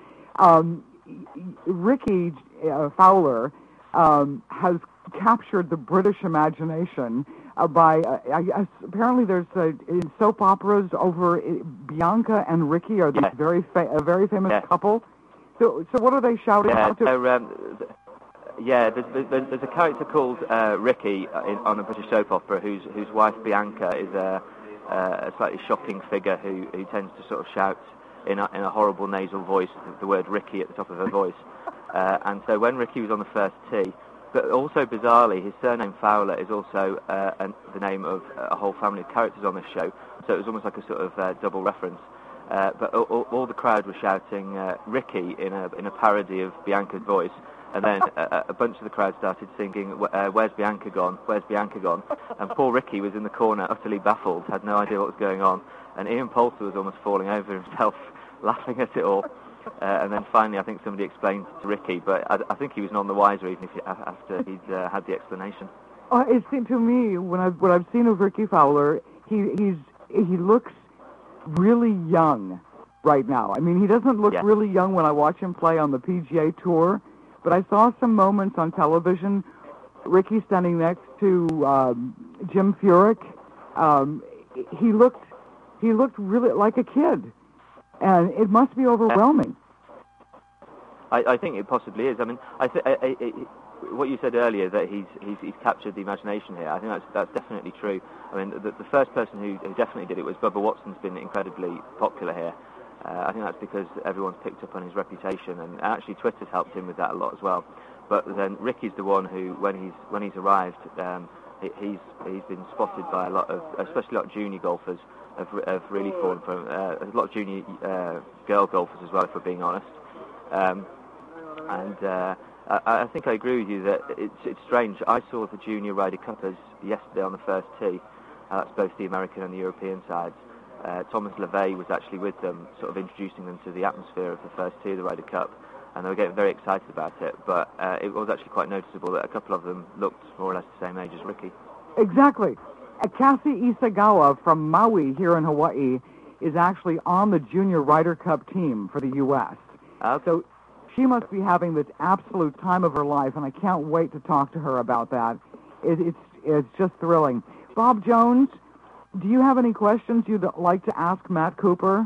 Ricky Fowler has captured the British imagination by apparently there's in soap operas over Bianca and Ricky are these a very famous couple. So what are they shouting out to? There's a character called Ricky on a British soap opera whose wife Bianca is a slightly shocking figure who tends to sort of shout in a horrible nasal voice the word Ricky at the top of her voice. And so when Ricky was on the first tee, but also bizarrely, his surname Fowler is also the name of a whole family of characters on this show. So it was almost like a sort of double reference. But all the crowd was shouting Ricky in a parody of Bianca's voice. And then a bunch of the crowd started singing, "Where's Bianca gone? Where's Bianca gone?" And poor Ricky was in the corner, utterly baffled, had no idea what was going on. And Ian Poulter was almost falling over himself, laughing at it all. And then finally, I think somebody explained to Ricky, but I think he was none the wiser even after he'd had the explanation. It seemed to me, what I've seen of Ricky Fowler, he looks really young right now. I mean, he doesn't look really young when I watch him play on the PGA Tour. But I saw some moments on television, Ricky standing next to Jim Furyk. He looked really like a kid, and it must be overwhelming. I think it possibly is. I mean, what you said earlier, that he's captured the imagination here, I think that's definitely true. I mean, the first person who definitely did it was Bubba Watson's been incredibly popular here. I think that's because everyone's picked up on his reputation, and actually Twitter's helped him with that a lot as well. But then Ricky's the one who, when he's arrived, he's been spotted by especially a lot of junior golfers have really fallen from a lot of junior girl golfers as well, if we're being honest. I think I agree with you that it's strange. I saw the Junior Ryder Cuppers yesterday on the first tee. That's both the American and the European sides. Thomas LeVay was actually with them, sort of introducing them to the atmosphere of the first tee of the Ryder Cup, and they were getting very excited about it. But it was actually quite noticeable that a couple of them looked more or less the same age as Ricky. Exactly. Cassie Isagawa from Maui here in Hawaii is actually on the Junior Ryder Cup team for the U.S. So she must be having the absolute time of her life, and I can't wait to talk to her about that. It's just thrilling. Bob Jones, do you have any questions you'd like to ask Matt Cooper?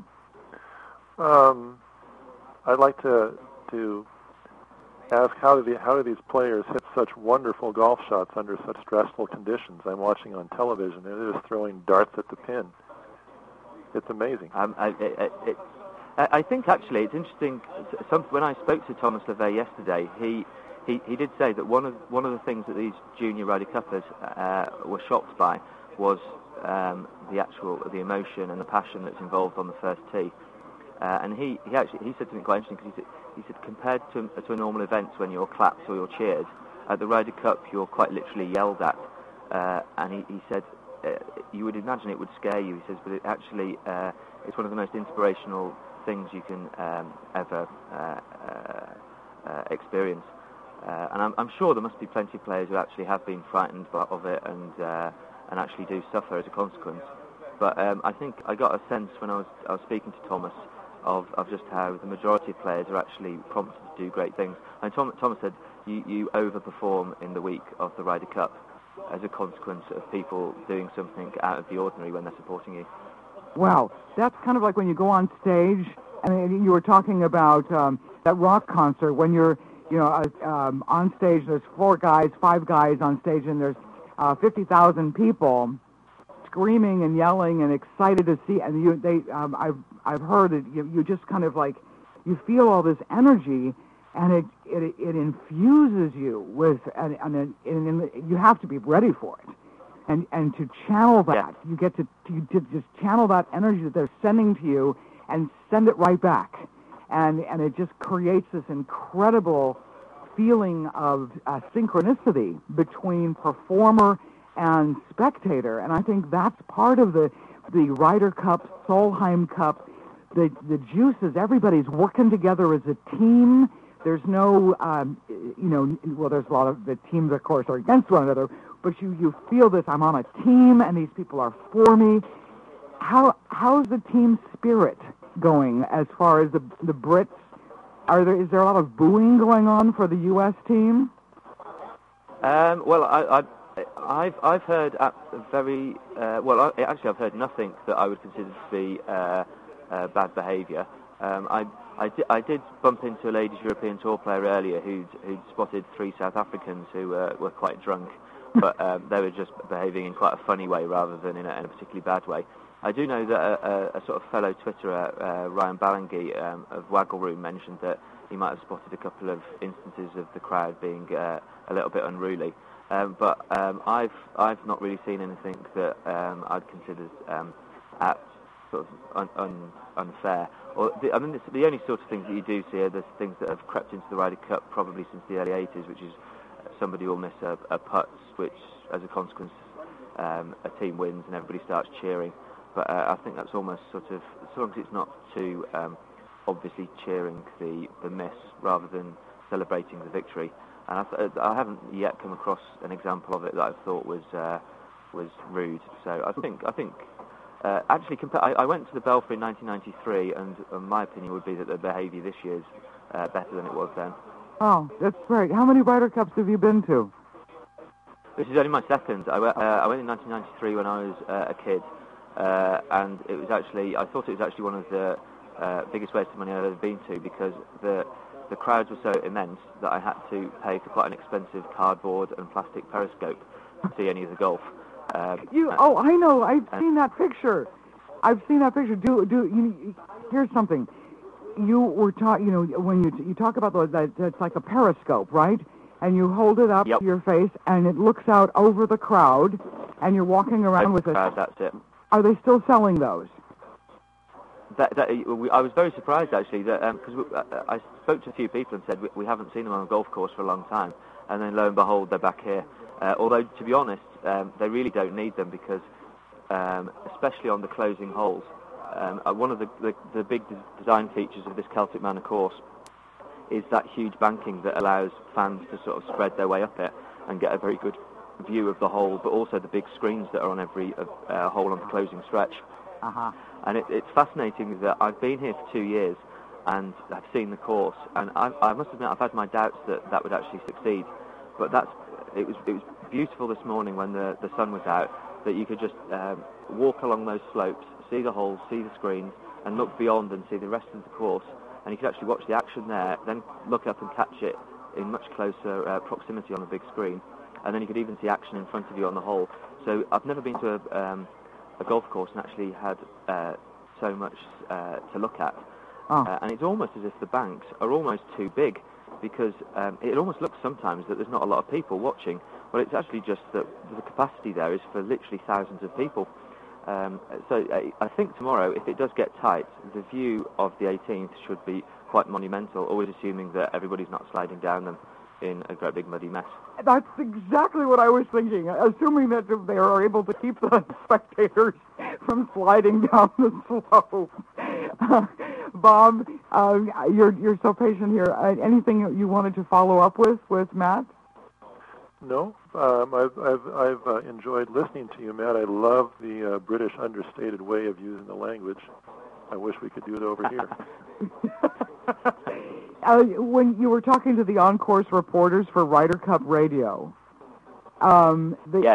I'd like to ask how do these players hit such wonderful golf shots under such stressful conditions? I'm watching on television, and they're just throwing darts at the pin. It's amazing. I think actually it's interesting. When I spoke to Thomas LeVay yesterday, he did say that one of the things that these Junior Ryder Cuppers were shocked by was the emotion and the passion that's involved on the first tee. And he said something quite interesting, because he said compared to a normal event when you're clapped or you're cheered, at the Ryder Cup you're quite literally yelled at. And he said you would imagine it would scare you. He says, but it actually it's one of the most inspirational things you can ever experience. And I'm sure there must be plenty of players who actually have been frightened of it and actually do suffer as a consequence. But I think I got a sense when I was speaking to Thomas of just how the majority of players are actually prompted to do great things. And Thomas said you overperform in the week of the Ryder Cup as a consequence of people doing something out of the ordinary when they're supporting you. Wow, that's kind of like when you go on stage. I mean, you were talking about that rock concert when you're on stage. There's 5 guys on stage, and there's 50,000 people screaming and yelling and excited to see. And I've heard that you just kind of like you feel all this energy, and it infuses you with and you have to be ready for it. and to channel that. You get to just channel that energy that they're sending to you and send it right back. And it just creates this incredible feeling of synchronicity between performer and spectator. And I think that's part of the Ryder Cup, Solheim Cup. The juices, everybody's working together as a team. There's no, well, there's a lot of the teams, of course, are against one another, but you feel this, I'm on a team, and these people are for me. How's the team spirit going as far as the Brits? Is there a lot of booing going on for the U.S. team? Well, I've heard actually I've heard nothing that I would consider to be bad behaviour. I did bump into a Ladies European Tour player earlier who'd spotted 3 South Africans who were quite drunk, but they were just behaving in quite a funny way rather than in a particularly bad way. I do know that a sort of fellow Twitterer, Ryan Ballingy of Waggle Room, mentioned that he might have spotted a couple of instances of the crowd being a little bit unruly. But I've not really seen anything that I'd consider sort of unfair. The only sort of things that you do see are the things that have crept into the Ryder Cup probably since the early 80s, which is somebody will miss a putt, which as a consequence a team wins and everybody starts cheering. But I think that's almost sort of, as long as it's not too obviously cheering the miss rather than celebrating the victory. And I haven't yet come across an example of it that I thought was rude. So I think actually I went to the Belfry in 1993, and my opinion would be that the behaviour this year is better than it was then. Oh, that's great. How many Ryder Cups have you been to? This is only my second. I went in 1993 when I was a kid, and it was actually, I thought it was actually one of the biggest wastes of money I've ever been to, because the crowds were so immense that I had to pay for quite an expensive cardboard and plastic periscope to see any of the golf. I know. I've seen that picture. Here's something. You were when you talk about that, it's like a periscope, right? And you hold it up to your face, and it looks out over the crowd, and you're walking around with it. That's it. Are they still selling those? I was very surprised actually because I spoke to a few people and said we haven't seen them on a golf course for a long time, and then lo and behold they're back here. Although to be honest, they really don't need them because, especially on the closing holes, one of the big design features of this Celtic Manor course is that huge banking that allows fans to sort of spread their way up it and get a very good view of the hole, but also the big screens that are on every hole on the closing stretch. Uh-huh. And it's fascinating that I've been here for 2 years and I've seen the course, and I must admit I've had my doubts that would actually succeed. But it was beautiful this morning when the sun was out, that you could just walk along those slopes, see the holes, see the screens, and look beyond and see the rest of the course. And you could actually watch the action there, then look up and catch it in much closer proximity on a big screen. And then you could even see action in front of you on the hole. So I've never been to a golf course and actually had so much to look at. And it's almost as if the banks are almost too big, because it almost looks sometimes that there's not a lot of people watching. Well, it's actually just that the capacity there is for literally thousands of people. So I think tomorrow, if it does get tight, the view of the 18th should be quite monumental, always assuming that everybody's not sliding down them in a great big muddy mess. That's exactly what I was thinking, assuming that they are able to keep the spectators from sliding down the slope. Bob, you're so patient here. Anything you wanted to follow up with Matt? No, I've enjoyed listening to you, Matt. I love the British understated way of using the language. I wish we could do it over here. When you were talking to the on-course reporters for Ryder Cup Radio, yes.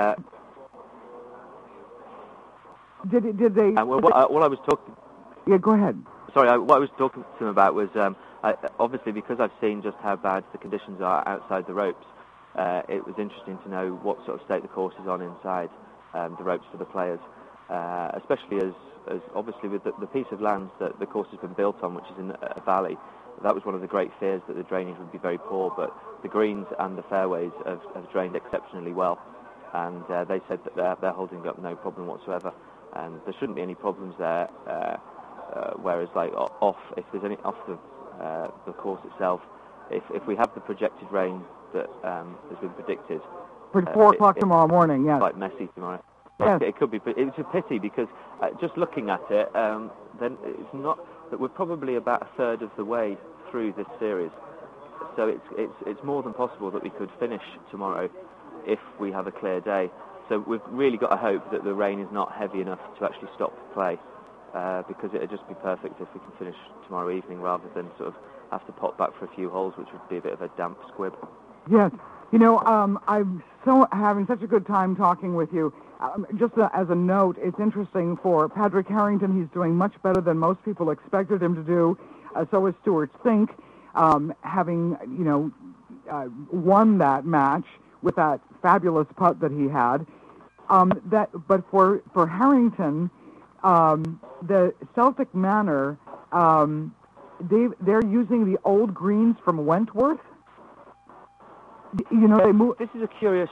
Did they? What I was talking. Yeah, go ahead. Sorry, what I was talking to them about was obviously because I've seen just how bad the conditions are outside the ropes. It was interesting to know what sort of state the course is on inside the ropes for the players, especially as obviously with the piece of land that the course has been built on, which is in a valley. That was one of the great fears, that the drainage would be very poor, but the greens and the fairways have drained exceptionally well. and they said that they're holding up no problem whatsoever, and there shouldn't be any problems there. Whereas, like if there's any off the course itself, if we have the projected rain that has been predicted For 4 o'clock tomorrow morning, yes. Quite messy tomorrow. Yes. It could be, but it's a pity because just looking at it, then it's not that we're probably about a third of the way through this series. So it's more than possible that we could finish tomorrow if we have a clear day. So we've really got to hope that the rain is not heavy enough to actually stop play, because it would just be perfect if we can finish tomorrow evening rather than sort of have to pop back for a few holes, which would be a bit of a damp squib. Yes. You know, I'm so having such a good time talking with you. Just as a note, it's interesting for Padraig Harrington. He's doing much better than most people expected him to do. So is Stuart Sink, having, won that match with that fabulous putt that he had. But for Harrington, the Celtic Manor, they're using the old greens from Wentworth. You know, they move. This is a curious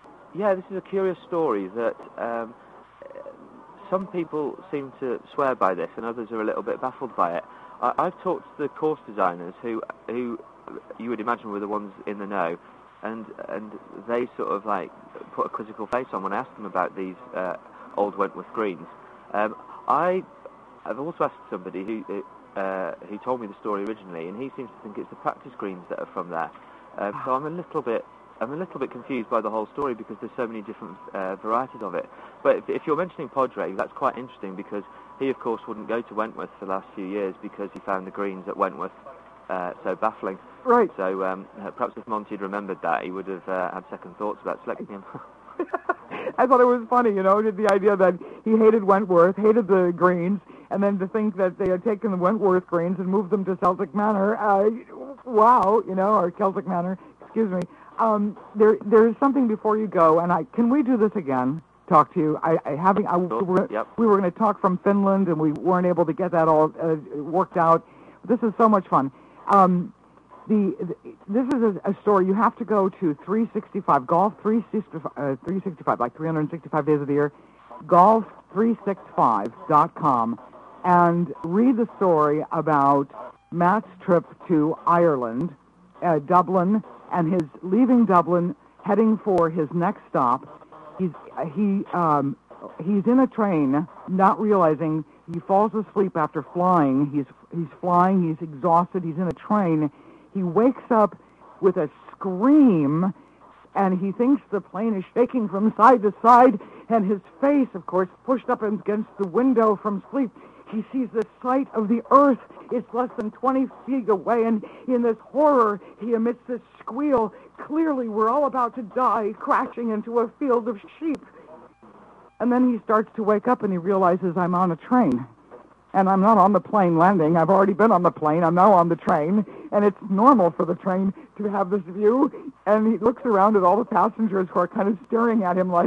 story that some people seem to swear by this, and others are a little bit baffled by it. I've talked to the course designers who you would imagine were the ones in the know, and they sort of like put a quizzical face on when I asked them about these old Wentworth greens. I've also asked somebody who told me the story originally, and he seems to think it's the practice greens that are from there. So I'm a little bit confused by the whole story because there's so many different varieties of it. But if you're mentioning Padraig, that's quite interesting because he, of course, wouldn't go to Wentworth for the last few years because he found the greens at Wentworth so baffling. Right. So perhaps if Monty had remembered that, he would have had second thoughts about selecting him. I thought it was funny, the idea that he hated Wentworth, hated the greens, and then to think that they had taken the Wentworth greens and moved them to Celtic Manor. Wow, or Celtic Manor, excuse me. There's something before you go, and can we do this again? Talk to you. Yep. We were going to talk from Finland, and we weren't able to get that all worked out. This is so much fun. This is a story. You have to go to 365 Golf 365, like 365 days of the year, golf365.com, and read the story about Matt's trip to Ireland, Dublin, and his leaving Dublin, heading for his next stop. He's in a train, not realizing he falls asleep after flying. He's flying. He's exhausted. He's in a train. He wakes up with a scream, and he thinks the plane is shaking from side to side, and his face, of course, pushed up against the window from sleep. He sees the sight of the earth. It's less than 20 feet away, and in this horror, he emits this squeal. Clearly, we're all about to die, crashing into a field of sheep. And then he starts to wake up, and he realizes, I'm on a train. And I'm not on the plane landing. I've already been on the plane. I'm now on the train. And it's normal for the train to have this view. And he looks around at all the passengers who are kind of staring at him like,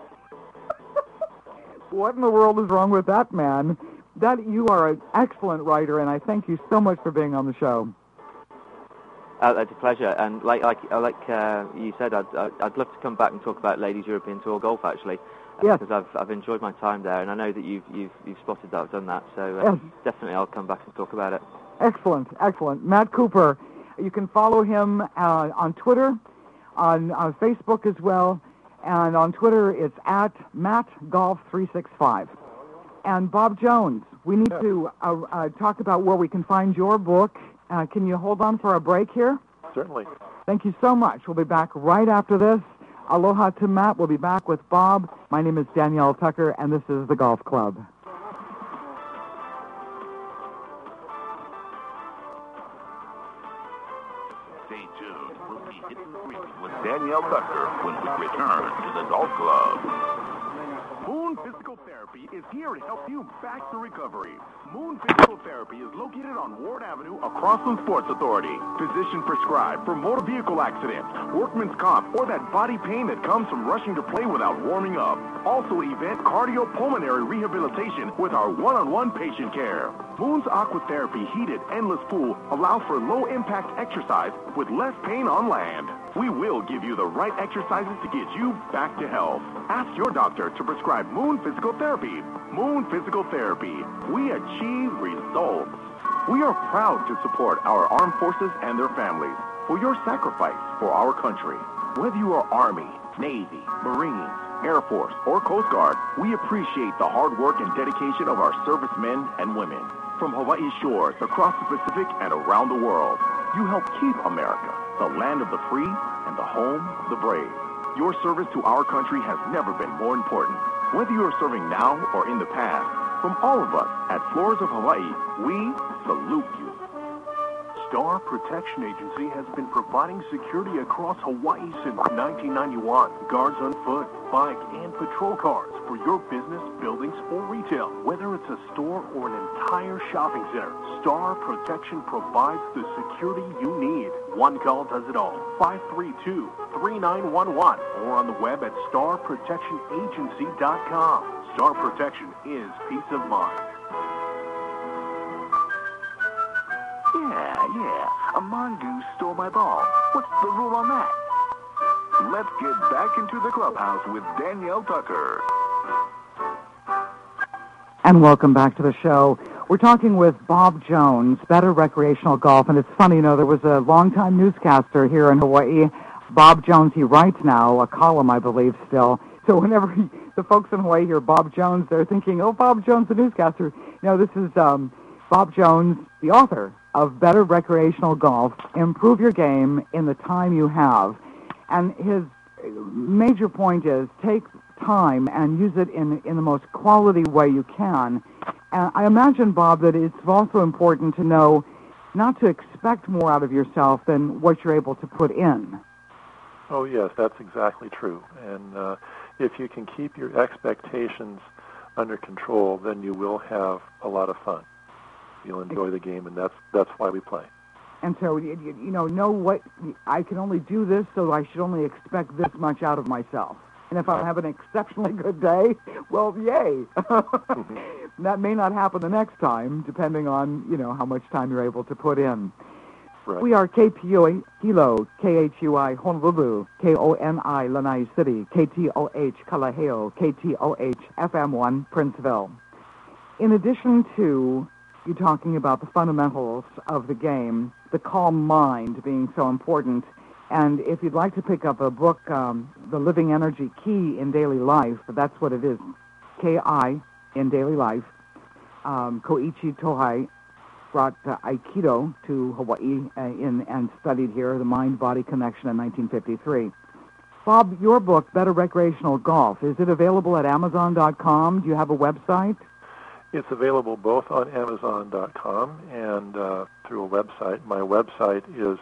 what in the world is wrong with that man? You are an excellent writer, and I thank you so much for being on the show. It's a pleasure. And like you said, I'd love to come back and talk about Ladies European Tour Golf, actually. Yes. Because I've enjoyed my time there, and I know that you've spotted that I've done that. So yes. Definitely I'll come back and talk about it. Excellent. Matt Cooper. You can follow him on Twitter, on Facebook as well, and on Twitter it's at MattGolf365. And Bob Jones, we need to talk about where we can find your book. Can you hold on for a break here? Certainly. Thank you so much. We'll be back right after this. Aloha to Matt. We'll be back with Bob. My name is Danielle Tucker, and this is the Golf Club. Stay tuned. We'll be hitting the green with Danielle Tucker when we return to the Golf Club. Moon Physical Therapy is here to help you back to recovery. Moon Physical Therapy is located on Ward Avenue across from Sports Authority. Physician prescribed for motor vehicle accidents, workman's comp, or that body pain that comes from rushing to play without warming up. Also event cardiopulmonary rehabilitation with our one-on-one patient care. Moon's Aquatherapy heated endless pool allows for low-impact exercise with less pain on land. We will give you the right exercises to get you back to health. Ask your doctor to prescribe Moon Physical Therapy. Moon Physical Therapy. We achieve results. We are proud to support our armed forces and their families for your sacrifice for our country. Whether you are Army, Navy, Marines, Air Force, or Coast Guard, we appreciate the hard work and dedication of our servicemen and women. From Hawaii shores across the Pacific and around the world, you help keep America the land of the free and the home of the brave. Your service to our country has never been more important. Whether you are serving now or in the past, from all of us at Floors of Hawaii, we salute you. Star Protection Agency has been providing security across Hawaii since 1991. Guards on foot, bike, and patrol cars for your business, buildings, or retail. Whether it's a store or an entire shopping center, Star Protection provides the security you need. One call does it all. 532-3911 or on the web at starprotectionagency.com. Star Protection is peace of mind. Yeah, a mongoose stole my ball. What's the rule on that? Let's get back into the clubhouse with Danielle Tucker. And welcome back to the show. We're talking with Bob Jones, Better Recreational Golf. And it's funny, you know, there was a longtime newscaster here in Hawaii, Bob Jones. He writes now a column, I believe, still. So whenever the folks in Hawaii hear Bob Jones, they're thinking, oh, Bob Jones, the newscaster. No, this is Bob Jones, the author of Better Recreational Golf, Improve Your Game in the Time You Have. And his major point is take time and use it in the most quality way you can. And I imagine, Bob, that it's also important to know not to expect more out of yourself than what you're able to put in. Oh, yes, that's exactly true. And if you can keep your expectations under control, then you will have a lot of fun. You'll enjoy the game, and that's why we play. And so, you know what, I can only do this, so I should only expect this much out of myself. And if I have an exceptionally good day, well, yay. That may not happen the next time, depending on, how much time you're able to put in. Right. We are KPUA Hilo, KHUI Honolulu, KONI Lanai City, KTOH Kalaheo, KTOH FM1 Princeville. In addition to you talking about the fundamentals of the game, the calm mind being so important, and if you'd like to pick up a book, The Living Energy Key in Daily Life, that's what it is, K-I in Daily Life, Koichi Tohei brought Aikido to Hawaii and studied here, the mind-body connection in 1953. Bob, your book, Better Recreational Golf, is it available at Amazon.com? Do you have a website? It's available both on Amazon.com and through a website. My website is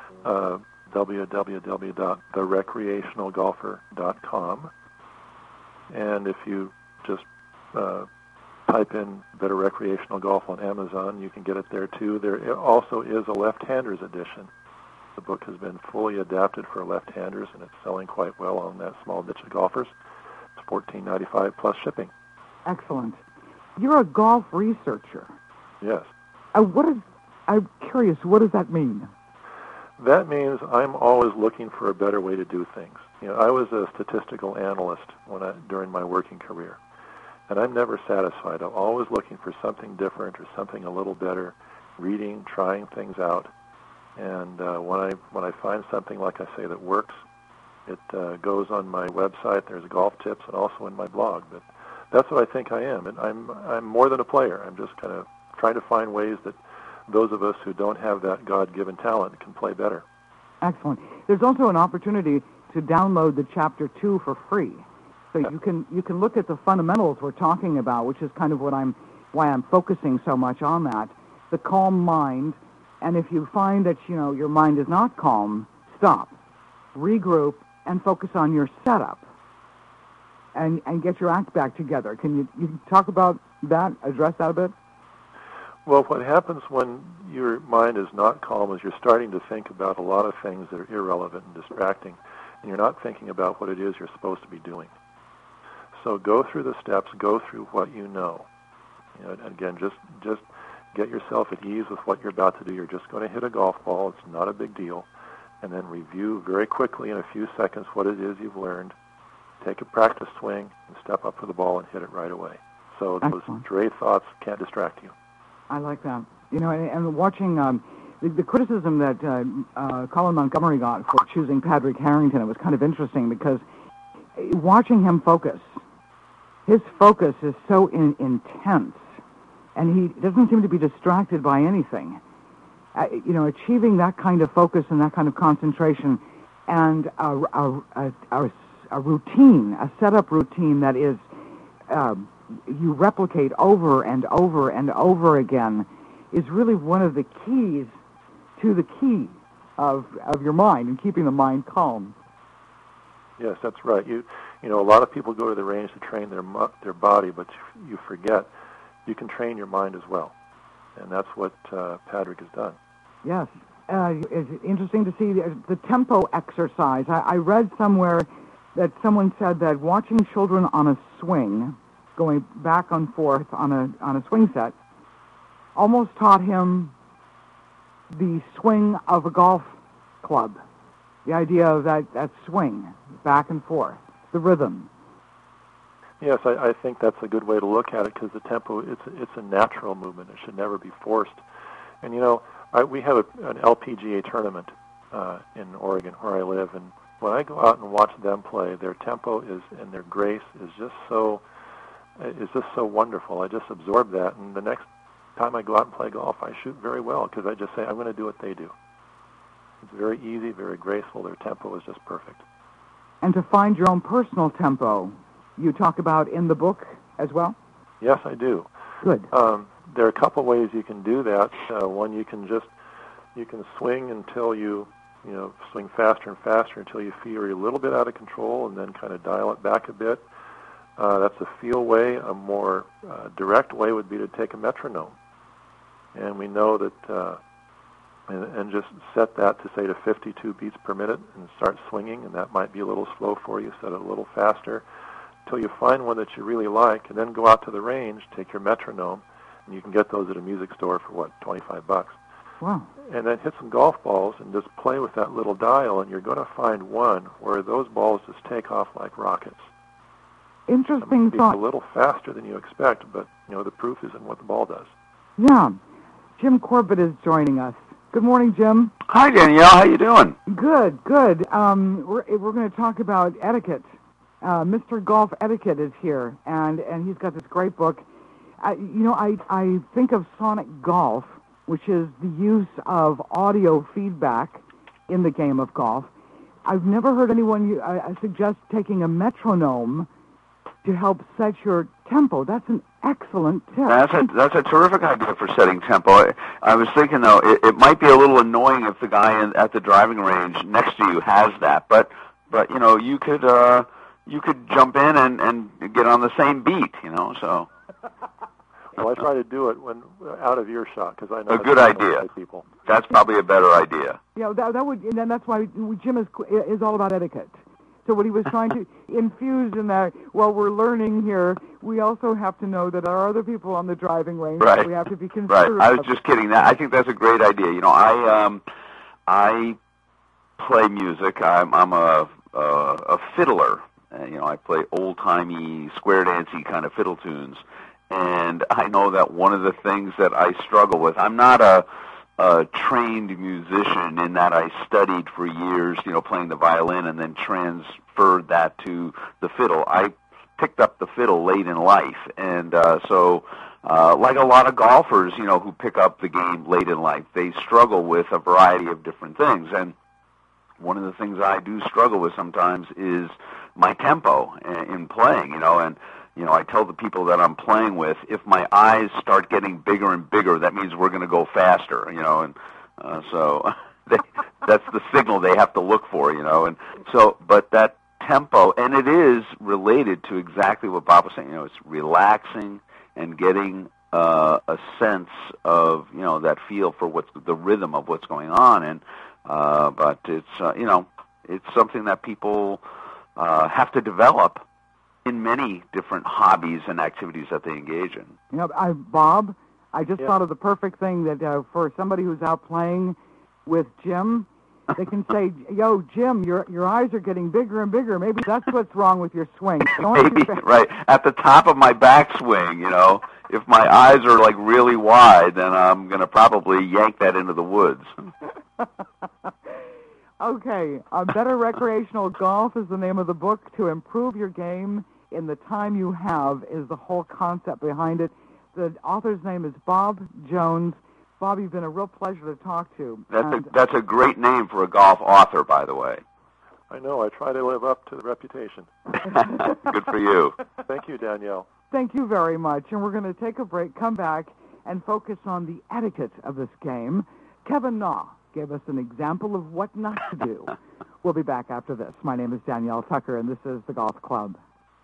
www.therecreationalgolfer.com. And if you just type in Better Recreational Golf on Amazon, you can get it there too. There also is a left-handers edition. The book has been fully adapted for left-handers, and it's selling quite well on that small niche of golfers. It's $14.95 plus shipping. Excellent. You're a golf researcher. Yes. I'm curious, what does that mean? That means I'm always looking for a better way to do things. I was a statistical analyst during my working career, and I'm never satisfied. I'm always looking for something different or something a little better, reading, trying things out. And when I find something, like I say, that works, it goes on my website. There's golf tips, and also in my blog. But that's what I think I am, and I'm more than a player. I'm just kind of trying to find ways that those of us who don't have that God-given talent can play better. Excellent. There's also an opportunity to download the Chapter 2 for free. So you can look at the fundamentals we're talking about, which is kind of why I'm focusing so much on that. The calm mind, and if you find that your mind is not calm, stop, regroup, and focus on your setup, and get your act back together. Can you talk about that? Address that a bit? Well, what happens when your mind is not calm is you're starting to think about a lot of things that are irrelevant and distracting, and you're not thinking about what it is you're supposed to be doing. So go through the steps, go through what you know. Again, just get yourself at ease with what you're about to do. You're just going to hit a golf ball. It's not a big deal. And then review very quickly in a few seconds what it is you've learned. Take a practice swing and step up for the ball and hit it right away. So those stray thoughts can't distract you. I like that. And watching the criticism that Colin Montgomery got for choosing Padraig Harrington, it was kind of interesting because watching him focus, his focus is so intense, and he doesn't seem to be distracted by anything. Achieving that kind of focus and that kind of concentration and a routine, a setup routine that is you replicate over and over and over again is really one of the keys to the key of your mind and keeping the mind calm. Yes, that's right. You know, a lot of people go to the range to train their body, but you forget you can train your mind as well, and that's what Padraig has done. Yes, it's interesting to see the tempo exercise. I read somewhere that someone said that watching children on a swing, going back and forth on a swing set, almost taught him the swing of a golf club. The idea of that swing, back and forth, the rhythm. Yes, I think that's a good way to look at it because the tempo, it's a natural movement. It should never be forced. And, we have an LPGA tournament in Oregon where I live, and when I go out and watch them play, their tempo and their grace is just so wonderful. I just absorb that, and the next time I go out and play golf, I shoot very well because I just say, I'm going to do what they do. It's very easy, very graceful. Their tempo is just perfect. And to find your own personal tempo, you talk about in the book as well? Yes, I do. Good. There are a couple ways you can do that. One, you can swing until you swing faster and faster until you feel you're a little bit out of control, and then kind of dial it back a bit. That's a feel way. A more direct way would be to take a metronome, and we know that, and just set that to say to 52 beats per minute and start swinging, and that might be a little slow for you. Set it a little faster until you find one that you really like, and then go out to the range, take your metronome, and you can get those at a music store for $25. Wow. And then hit some golf balls and just play with that little dial, and you're going to find one where those balls just take off like rockets. Interesting thought. It's a little faster than you expect, but the proof is in what the ball does. Yeah. Jim Corbett is joining us. Good morning, Jim. Hi, Danielle. How you doing? Good. We're going to talk about etiquette. Mr. Golf Etiquette is here, and he's got this great book. I think of Sonic Golf, which is the use of audio feedback in the game of golf. I've never heard anyone suggest taking a metronome to help set your tempo. That's an excellent tip. That's a terrific idea for setting tempo. I was thinking, though, it might be a little annoying if the guy at the driving range next to you has that, but you could jump in and get on the same beat, so. Well, I try to do it when out of earshot because I know a good idea. People. That's probably a better idea. Yeah, that would, and that's why Jim is all about etiquette. So what he was trying to infuse in that, while we're learning here, we also have to know that there are other people on the driving range. Right. We have to be considerate. Right. I was just kidding. I think that's a great idea. I play music. I'm a fiddler. I play old-timey, square-dancey kind of fiddle tunes. And I know that one of the things that I struggle with, I'm not a trained musician in that I studied for years, playing the violin and then transferred that to the fiddle. I picked up the fiddle late in life. And so like a lot of golfers, who pick up the game late in life, they struggle with a variety of different things. And one of the things I do struggle with sometimes is my tempo in playing, and I tell the people that I'm playing with, if my eyes start getting bigger and bigger, that means we're going to go faster, and so that's the signal they have to look for, and so, but that tempo, and it is related to exactly what Bob was saying, it's relaxing and getting a sense of, that feel for what's the rhythm of what's going on. And but it's it's something that people have to develop in many different hobbies and activities that they engage in. Bob, I just thought of the perfect thing that for somebody who's out playing with Jim, they can say, "Yo, Jim, your eyes are getting bigger and bigger. Maybe that's what's wrong with your swing." Maybe, right. At the top of my backswing, if my eyes are like really wide, then I'm going to probably yank that into the woods. Okay, Better Recreational Golf is the name of the book. To improve your game in the time you have is the whole concept behind it. The author's name is Bob Jones. Bob, you've been a real pleasure to talk to. That's a great name for a golf author, by the way. I know. I try to live up to the reputation. Good for you. Thank you, Danielle. Thank you very much. And we're going to take a break, come back, and focus on the etiquette of this game. Kevin Naw gave us an example of what not to do. We'll be back after this. My name is Danielle Tucker, and this is The Golf Club.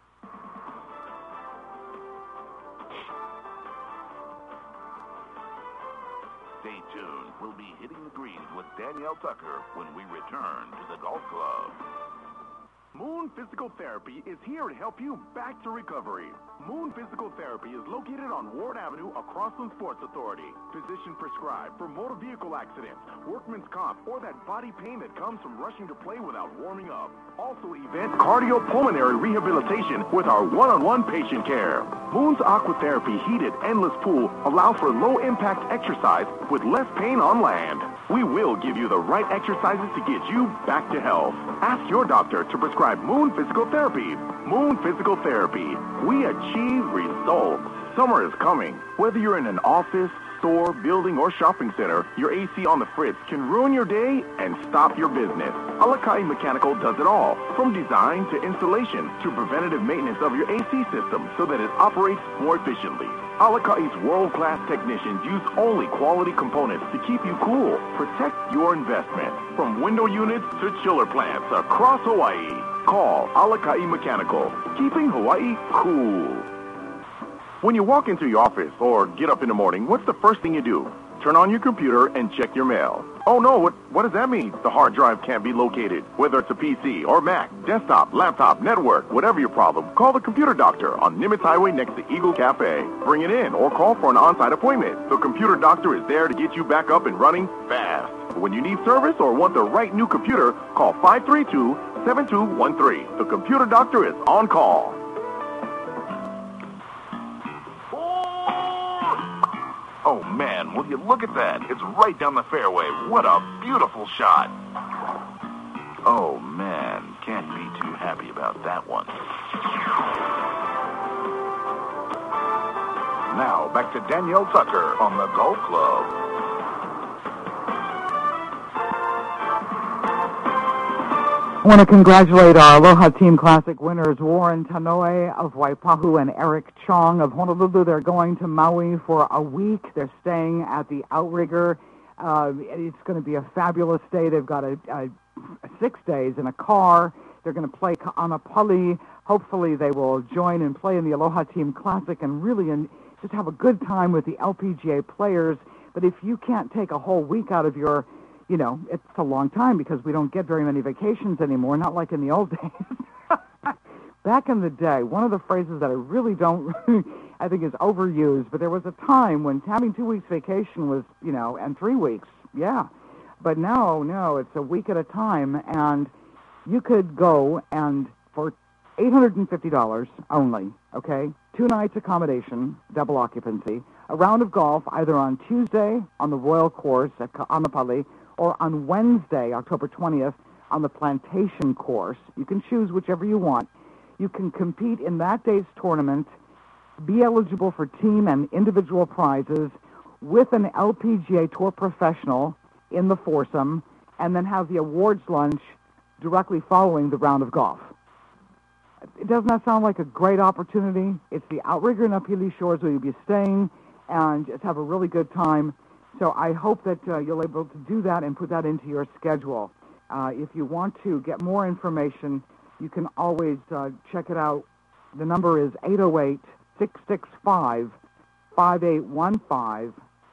Stay tuned. We'll be hitting the greens with Danielle Tucker when we return to the Golf Club. Moon Physical Therapy is here to help you back to recovery. Moon Physical Therapy is located on Ward Avenue across from Sports Authority. Physician prescribed for motor vehicle accidents, workman's comp, or that body pain that comes from rushing to play without warming up. Also event cardiopulmonary rehabilitation with our one-on-one patient care. Moon's Aquatherapy heated endless pool allows for low-impact exercise with less pain on land. We will give you the right exercises to get you back to health. Ask your doctor to prescribe Moon Physical Therapy. Moon Physical Therapy. We achieve results. Summer is coming. Whether you're in an office, store, building, or shopping center, your AC on the fritz can ruin your day and stop your business. Alakai Mechanical does it all, from design to installation to preventative maintenance of your AC system so that it operates more efficiently. Alakai's world-class technicians use only quality components to keep you cool. Protect your investment from window units to chiller plants across Hawaii. Call Alakai Mechanical, keeping Hawaii cool. When you walk into your office or get up in the morning, what's the first thing you do? Turn on your computer and check your mail. Oh no, what does that mean? The hard drive can't be located. Whether it's a PC or Mac, desktop, laptop, network, whatever your problem, call the computer doctor on Nimitz Highway next to Eagle Cafe. Bring it in or call for an on-site appointment. The computer doctor is there to get you back up and running fast. When you need service or want the right new computer, call 532-7213. The computer doctor is on call. Oh, man, will you look at that? It's right down the fairway. What a beautiful shot. Oh, man, can't be too happy about that one. Now, back to Danielle Tucker on the Golf Club. I want to congratulate our Aloha Team Classic winners, Warren Tanoe of Waipahu and Eric Chong of Honolulu. They're going to Maui for a week. They're staying at the Outrigger. It's going to be a fabulous day. They've got 6 days in a car. They're going to play Ka'anapali. Hopefully they will join and play in the Aloha Team Classic and really just have a good time with the LPGA players. But if you can't take a whole week out of your it's a long time because we don't get very many vacations anymore, not like in the old days. Back in the day, one of the phrases that I really don't, I think is overused, but there was a time when having 2 weeks vacation was, and 3 weeks, yeah. But now, no, it's a week at a time, and you could go and for $850 only, okay, 2 nights accommodation, double occupancy, a round of golf either on Tuesday on the Royal Course at Ka'anapali or on Wednesday, October 20th, on the Plantation Course. You can choose whichever you want. You can compete in that day's tournament, be eligible for team and individual prizes with an LPGA Tour professional in the foursome, and then have the awards lunch directly following the round of golf. Doesn't that sound like a great opportunity? It's the Outrigger in Apili Shores where you'll be staying and just have a really good time. So I hope that you'll be able to do that and put that into your schedule. If you want to get more information, you can always check it out. The number is 808-665-5666. 665-5815,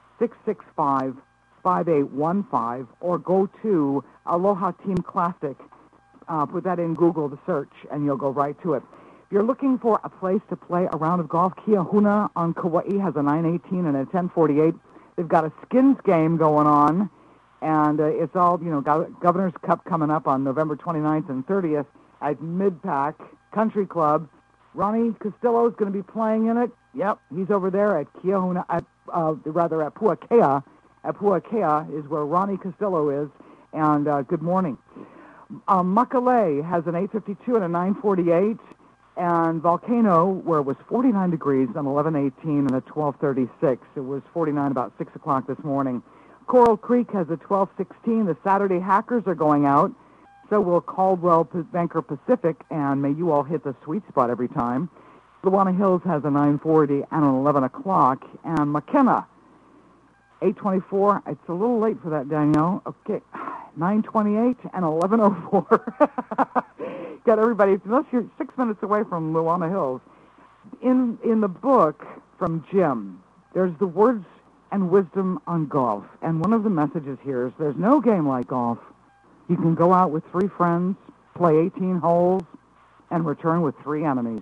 665-5815, or go to Aloha Team Classic. Put that in Google to search, and you'll go right to it. If you're looking for a place to play a round of golf, Kiahuna on Kauai has a 918 and a 1048. They've got a skins game going on, and it's all, Governor's Cup coming up on November 29th and 30th at Mid-Pac Country Club. Ronnie Castillo is going to be playing in it. Yep, he's over there at Kiahuna, at Puakea. At Puakea is where Ronnie Castillo is, and good morning. Makale has an 852 and a 948, and Volcano, where it was 49 degrees, an 1118 and a 1236. It was 49 about 6 o'clock this morning. Coral Creek has a 1216. The Saturday Hackers are going out. So will Caldwell Banker Pacific, and may you all hit the sweet spot every time. Luana Hills has a 940 and an 11 o'clock. And McKenna, 824. It's a little late for that, Danielle. Okay, 928 and 1104. Got everybody, unless you're 6 minutes away from Luana Hills. In the book from Jim, there's the words and wisdom on golf. And one of the messages here is there's no game like golf. You can go out with 3 friends, play 18 holes, and return with 3 enemies.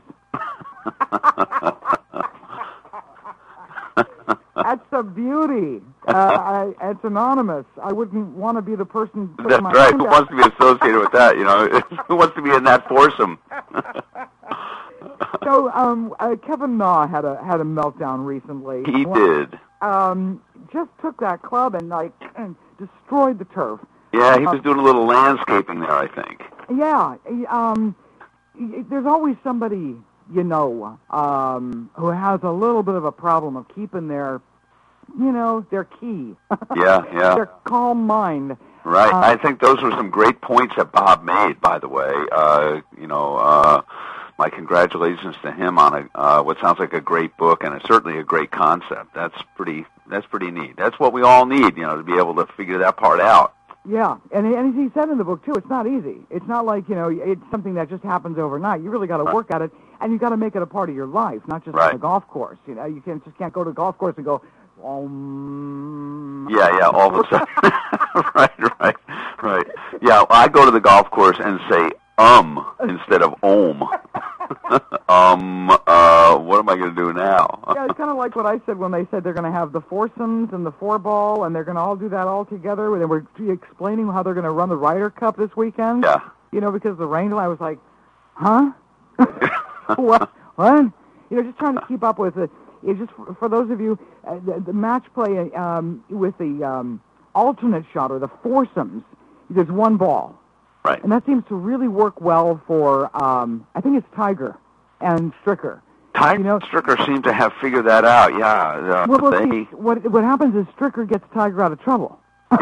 That's a beauty. It's anonymous. I wouldn't want to be the person. That's right. Who wants to be associated with that? Who wants to be in that foursome? So Kevin Na had a meltdown recently. He did. Just took that club and destroyed the turf. Yeah, he was doing a little landscaping there, I think. Yeah. There's always somebody who has a little bit of a problem of keeping their key. Yeah. Their calm mind. Right. I think those were some great points that Bob made, by the way. My congratulations to him on what sounds like a great book and certainly a great concept. That's pretty neat. That's what we all need, to be able to figure that part out. Yeah, and as he said in the book, too, it's not easy. It's not like, it's something that just happens overnight. You really got to work at it, and you got to make it a part of your life, not just on the golf course. You can't go to the golf course and go, Yeah, all of a sudden. Right. Yeah, I go to the golf course and say, instead of om. What am I going to do now? Yeah, it's kind of like what I said when they said they're going to have the foursomes and the 4-ball, and they're going to all do that all together. And we're explaining how they're going to run the Ryder Cup this weekend. Yeah. Because of the rain. I was like, huh? What? Just trying to keep up with it. It's just for those of you, the match play with the alternate shot or the foursomes, there's 1 ball. Right. And that seems to really work well for, I think it's Tiger and Stricker. Tiger and Stricker seem to have figured that out, yeah. What happens is Stricker gets Tiger out of trouble.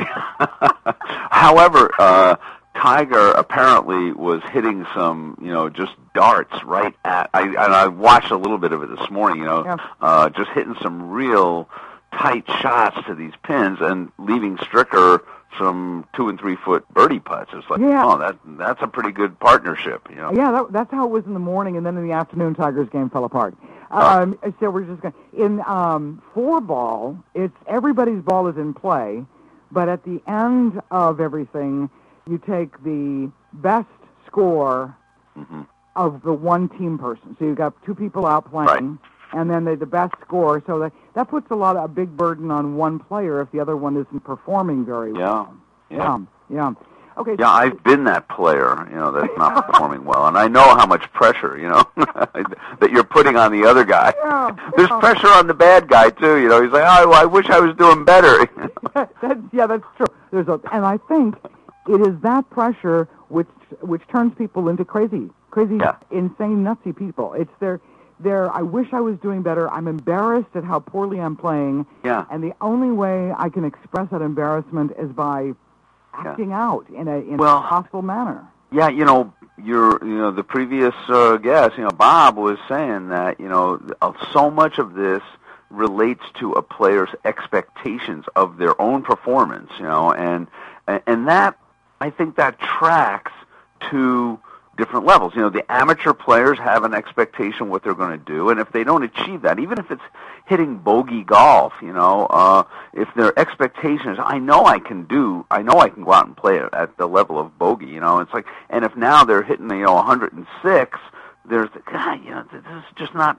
However, Tiger apparently was hitting some, just darts right at, I watched a little bit of it this morning, just hitting some real tight shots to these pins and leaving Stricker some 2 and 3 foot birdie putts. It's like, that's a pretty good partnership, Yeah, that's how it was in the morning, and then in the afternoon, Tiger's game fell apart. So we're just going in 4-ball. It's everybody's ball is in play, but at the end of everything, you take the best score of the one team person. So you've got 2 people out playing. And then the best score, so that puts a big burden on one player if the other one isn't performing very well. Yeah. Okay. Yeah, I've been that player, that's not performing well, and I know how much pressure, that you're putting on the other guy. Yeah. There's pressure on the bad guy too. He's like, I wish I was doing better. That's true. And I think it is that pressure which turns people into crazy, insane, nutsy people. It's I wish I was doing better. I'm embarrassed at how poorly I'm playing. Yeah. And the only way I can express that embarrassment is by acting out in a hostile manner. Yeah, the previous guest, Bob was saying that, so much of this relates to a player's expectations of their own performance, and that, I think that tracks to different levels. You know, the amateur players have an expectation what they're going to do, and if they don't achieve that, even if it's hitting bogey golf, you know, if their expectation is, I know I can go out and play at the level of bogey, you know, it's like, and if now they're hitting, 106, there's, God, you know, this is just not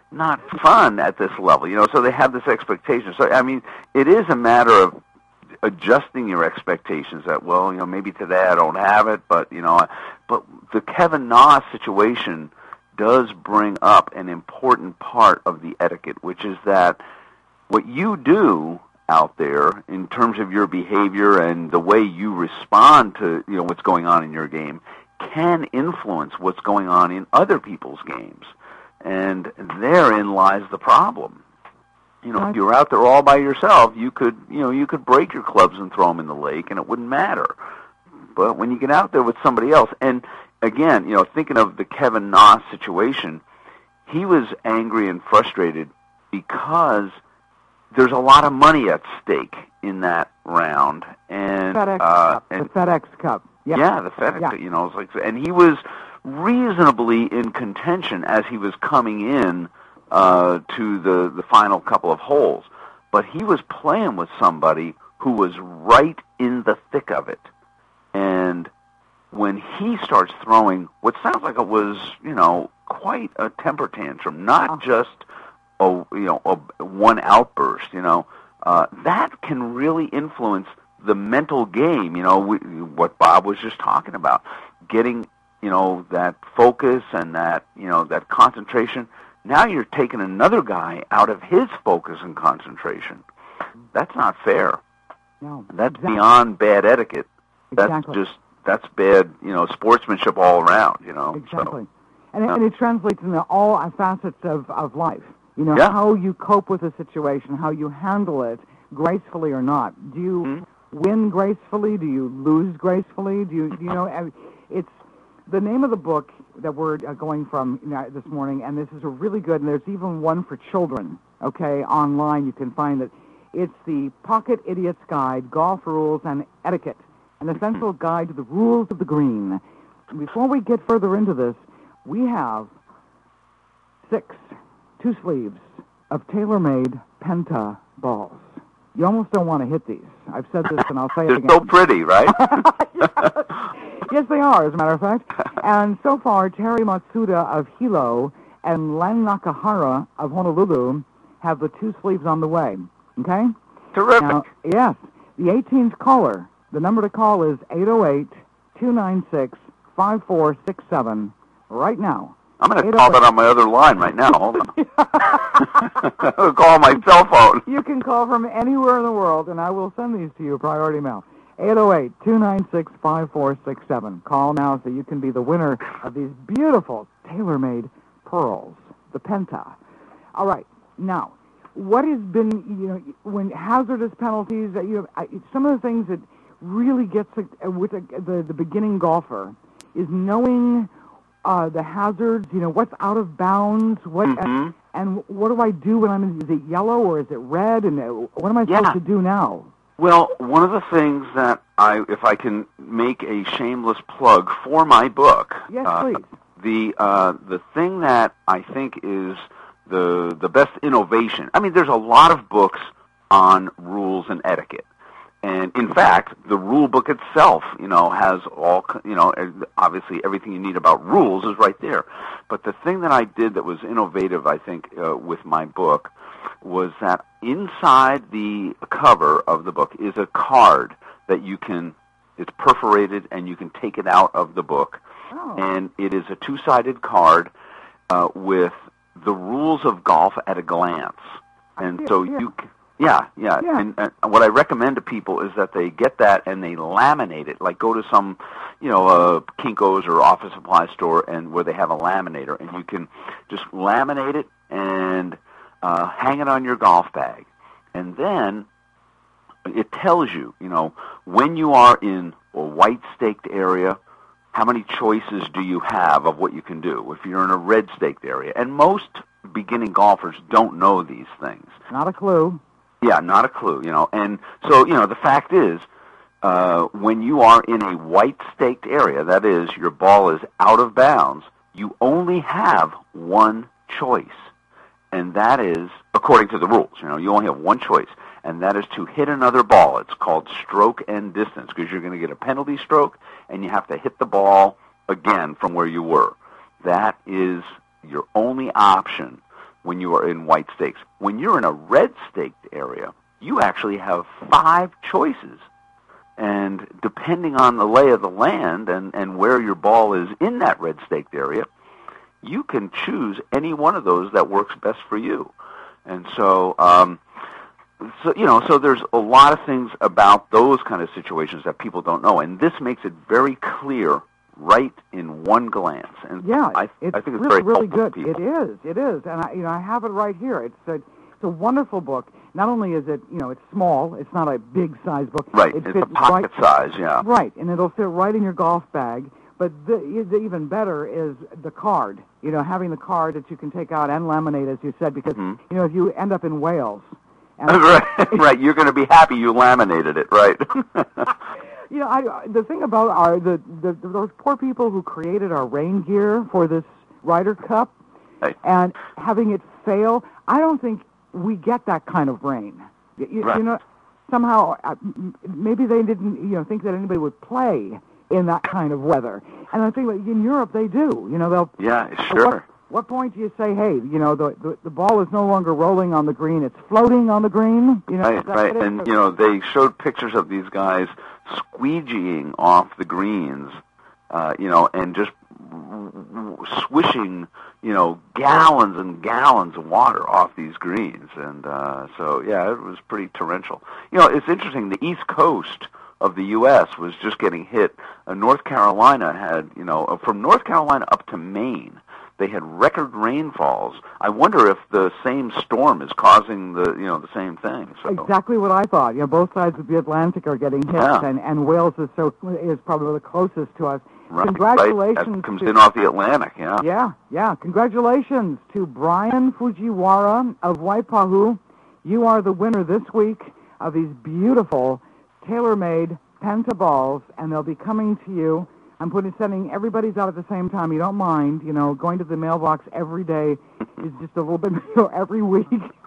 fun at this level, you know, so they have this expectation. So, I mean, it is a matter of adjusting your expectations that, well, you know, maybe today I don't have it, but, you know, but the Kevin Na situation does bring up an important part of the etiquette, which is that what you do out there in terms of your behavior and the way you respond to, you know, what's going on in your game can influence what's going on in other people's games. And therein lies the problem. You know, if you were out there all by yourself, you could break your clubs and throw them in the lake, and it wouldn't matter. But when you get out there with somebody else, and again, you know, thinking of the Kevin Na situation, he was angry and frustrated because there's a lot of money at stake in that round, and the FedEx Cup. Yep. Yeah, the FedEx. Yeah. You know, it's like, and he was reasonably in contention as he was coming in to the final couple of holes, but he was playing with somebody who was right in the thick of it, and when he starts throwing what sounds like it was, you know, quite a temper tantrum, not just a one outburst, you know, that can really influence the mental game. You know, what Bob was just talking about, getting, you know, that focus and that, you know, that concentration. Now you're taking another guy out of his focus and concentration. That's not fair. No, that's beyond bad etiquette. Exactly. That's bad, you know, sportsmanship all around, you know. Exactly. So, and it translates into all facets of life. You know, how you cope with a situation, how you handle it, gracefully or not. Do you win gracefully? Do you lose gracefully? Do you know, it's the name of the book that we're going from this morning, and this is a really good, and there's even one for children, okay, online. You can find it. It's the Pocket Idiot's Guide, Golf Rules and Etiquette, an essential guide to the rules of the green. Before we get further into this, we have 6 2-sleeves of tailor-made Penta balls. You almost don't want to hit these. I've said this, and I'll say it again. They're so pretty, right? Yes, they are, as a matter of fact. And so far, Terry Matsuda of Hilo and Len Nakahara of Honolulu have the 2 sleeves on the way. Okay? Terrific. Now, yes, the 18th caller, the number to call is 808-296-5467 right now. I'm going to call that on my other line right now. Hold on. I'll call my cell phone. You can call from anywhere in the world, and I will send these to you priority mail. 808-296-5467. Call now so you can be the winner of these beautiful tailor-made pearls, the Penta. All right. Now, what has been, when hazardous penalties, some of the things that really gets with the beginning golfer is knowing the hazards, what's out of bounds, and what do I do when I'm in, is it yellow or is it red, and what am I supposed to do now? Well, one of the things that if I can make a shameless plug for my book. Yes, please. The thing that I think is the best innovation. I mean, there's a lot of books on rules and etiquette. And in fact, the rule book itself, has all, obviously everything you need about rules is right there. But the thing that I did that was innovative, I think, with my book was that inside the cover of the book is a card that it's perforated and you can take it out of the book. Oh. And it is a 2-sided card with the rules of golf at a glance. And so you... Yeah. And what I recommend to people is that they get that and they laminate it. Like go to some, Kinko's or office supply store and where they have a laminator, and you can just laminate it and hang it on your golf bag. And then it tells you, when you are in a white staked area, how many choices do you have of what you can do if you're in a red staked area. And most beginning golfers don't know these things. Not a clue. Yeah, not a clue, And so, the fact is, when you are in a white-staked area, that is, your ball is out of bounds, you only have one choice, and that is, according to the rules, you only have one choice, and that is to hit another ball. It's called stroke and distance, because you're going to get a penalty stroke, and you have to hit the ball again from where you were. That is your only option when you are in white stakes. When you're in a red-staked area, you actually have 5 choices. And depending on the lay of the land and where your ball is in that red-staked area, you can choose any one of those that works best for you. And so, so there's a lot of things about those kind of situations that people don't know. And this makes it very clear right in one glance. And yeah, I think it's really, very really helpful good. to people. It is. And I have it right here. It's a wonderful book. Not only is it, it's small, it's not a big size book. Right, it it's fits a pocket size, yeah. Right, and it'll fit right in your golf bag. But the even better is the card. Having the card that you can take out and laminate, as you said, because if you end up in Wales, right, you're going to be happy you laminated it, right? The thing about those poor people who created our rain gear for this Ryder Cup, right, and having it fail, I don't think we get that kind of rain. Right. Somehow maybe they didn't think that anybody would play in that kind of weather. And I think in Europe they do. They'll. Yeah, sure. What point do you say, hey, the ball is no longer rolling on the green; it's floating on the green? Right. And they showed pictures of these guys squeegeeing off the greens, and just swishing, gallons and gallons of water off these greens. And so, yeah, it was pretty torrential. It's interesting. The East Coast of the U.S. was just getting hit. North Carolina had, from North Carolina up to Maine, they had record rainfalls. I wonder if the same storm is causing the same thing. So. Exactly what I thought. Both sides of the Atlantic are getting hit, yeah. and Wales is probably the closest to us. Right, congratulations! Right. That comes in off the Atlantic, yeah. Yeah. Congratulations to Brian Fujiwara of Waipahu. You are the winner this week of these beautiful tailor-made Penta balls, and they'll be coming to you. I'm sending everybody's out at the same time. You don't mind, going to the mailbox every day is just a little bit, every week.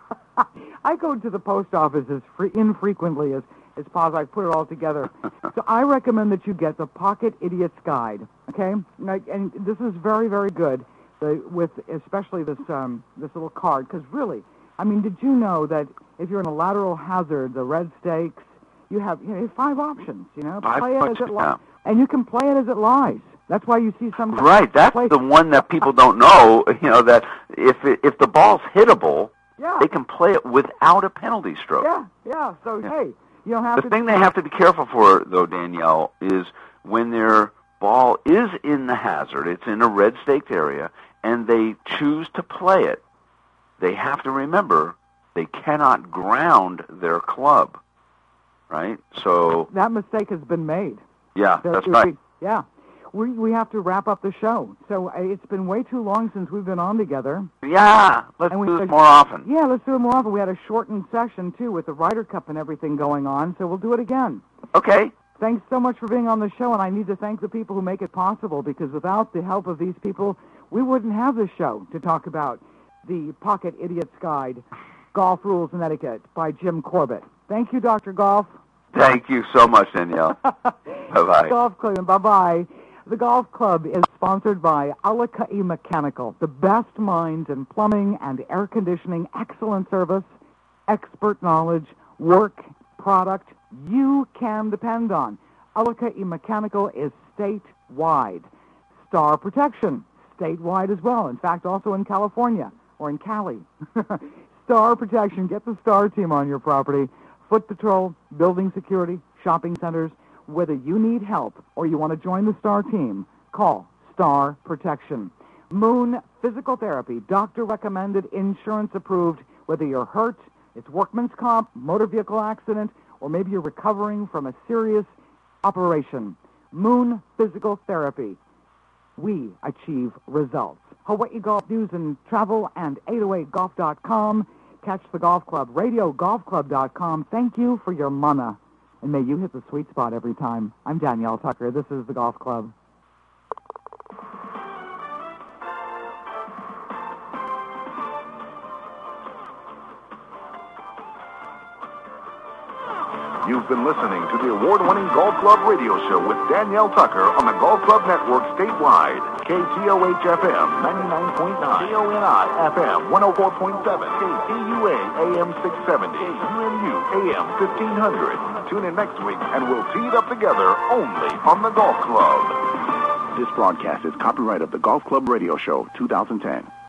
I go to the post office as infrequently as possible. I put it all together. So I recommend that you get the Pocket Idiot's Guide, okay? And this is very, very good, with especially this little card, because really, did you know that if you're in a lateral hazard, the red stakes, you have 5 options, play it as it lies. And you can play it as it lies. That's why you see some... Right, that's the one that people don't know, that if the ball's hittable, they can play it without a penalty stroke. Yeah. So, hey, you don't have The thing they have to be careful for, though, Danielle, is when their ball is in the hazard, it's in a red-staked area, and they choose to play it, they have to remember they cannot ground their club, right? So... That mistake has been made. Yeah, that's right. Yeah. We have to wrap up the show. So it's been way too long since we've been on together. Yeah, let's do this more often. Yeah, let's do it more often. We had a shortened session, too, with the Ryder Cup and everything going on, so we'll do it again. Okay. Thanks so much for being on the show, and I need to thank the people who make it possible, because without the help of these people, we wouldn't have this show to talk about the Pocket Idiot's Guide, Golf Rules and Etiquette by Jim Corbett. Thank you, Dr. Golf. Thank you so much, Danielle. Bye-bye. Golf Club, bye-bye. The Golf Club is sponsored by Alakai Mechanical, the best minds in plumbing and air conditioning, excellent service, expert knowledge, work, product you can depend on. Alakai Mechanical is statewide. Star Protection, statewide as well. In fact, also in California, or in Cali. Star Protection, get the Star team on your property. Foot Patrol, building security, shopping centers. Whether you need help or you want to join the Star team, call Star Protection. Moon Physical Therapy, doctor recommended, insurance approved. Whether you're hurt, it's workman's comp, motor vehicle accident, or maybe you're recovering from a serious operation. Moon Physical Therapy. We achieve results. Hawaii Golf News and Travel and 808golf.com. Catch the Golf Club, radiogolfclub.com. Thank you for your mana. and may you hit the sweet spot every time. I'm Danielle Tucker. This is the Golf Club. You've been listening to the award-winning Golf Club radio show with Danielle Tucker on the Golf Club Network statewide. KTOH-FM 99.9, KONI-FM 104.7, KTUA AM 670, KUMU AM 1500. Tune in next week and we'll tee it up together only on the Golf Club. This broadcast is copyright of the Golf Club Radio Show 2010.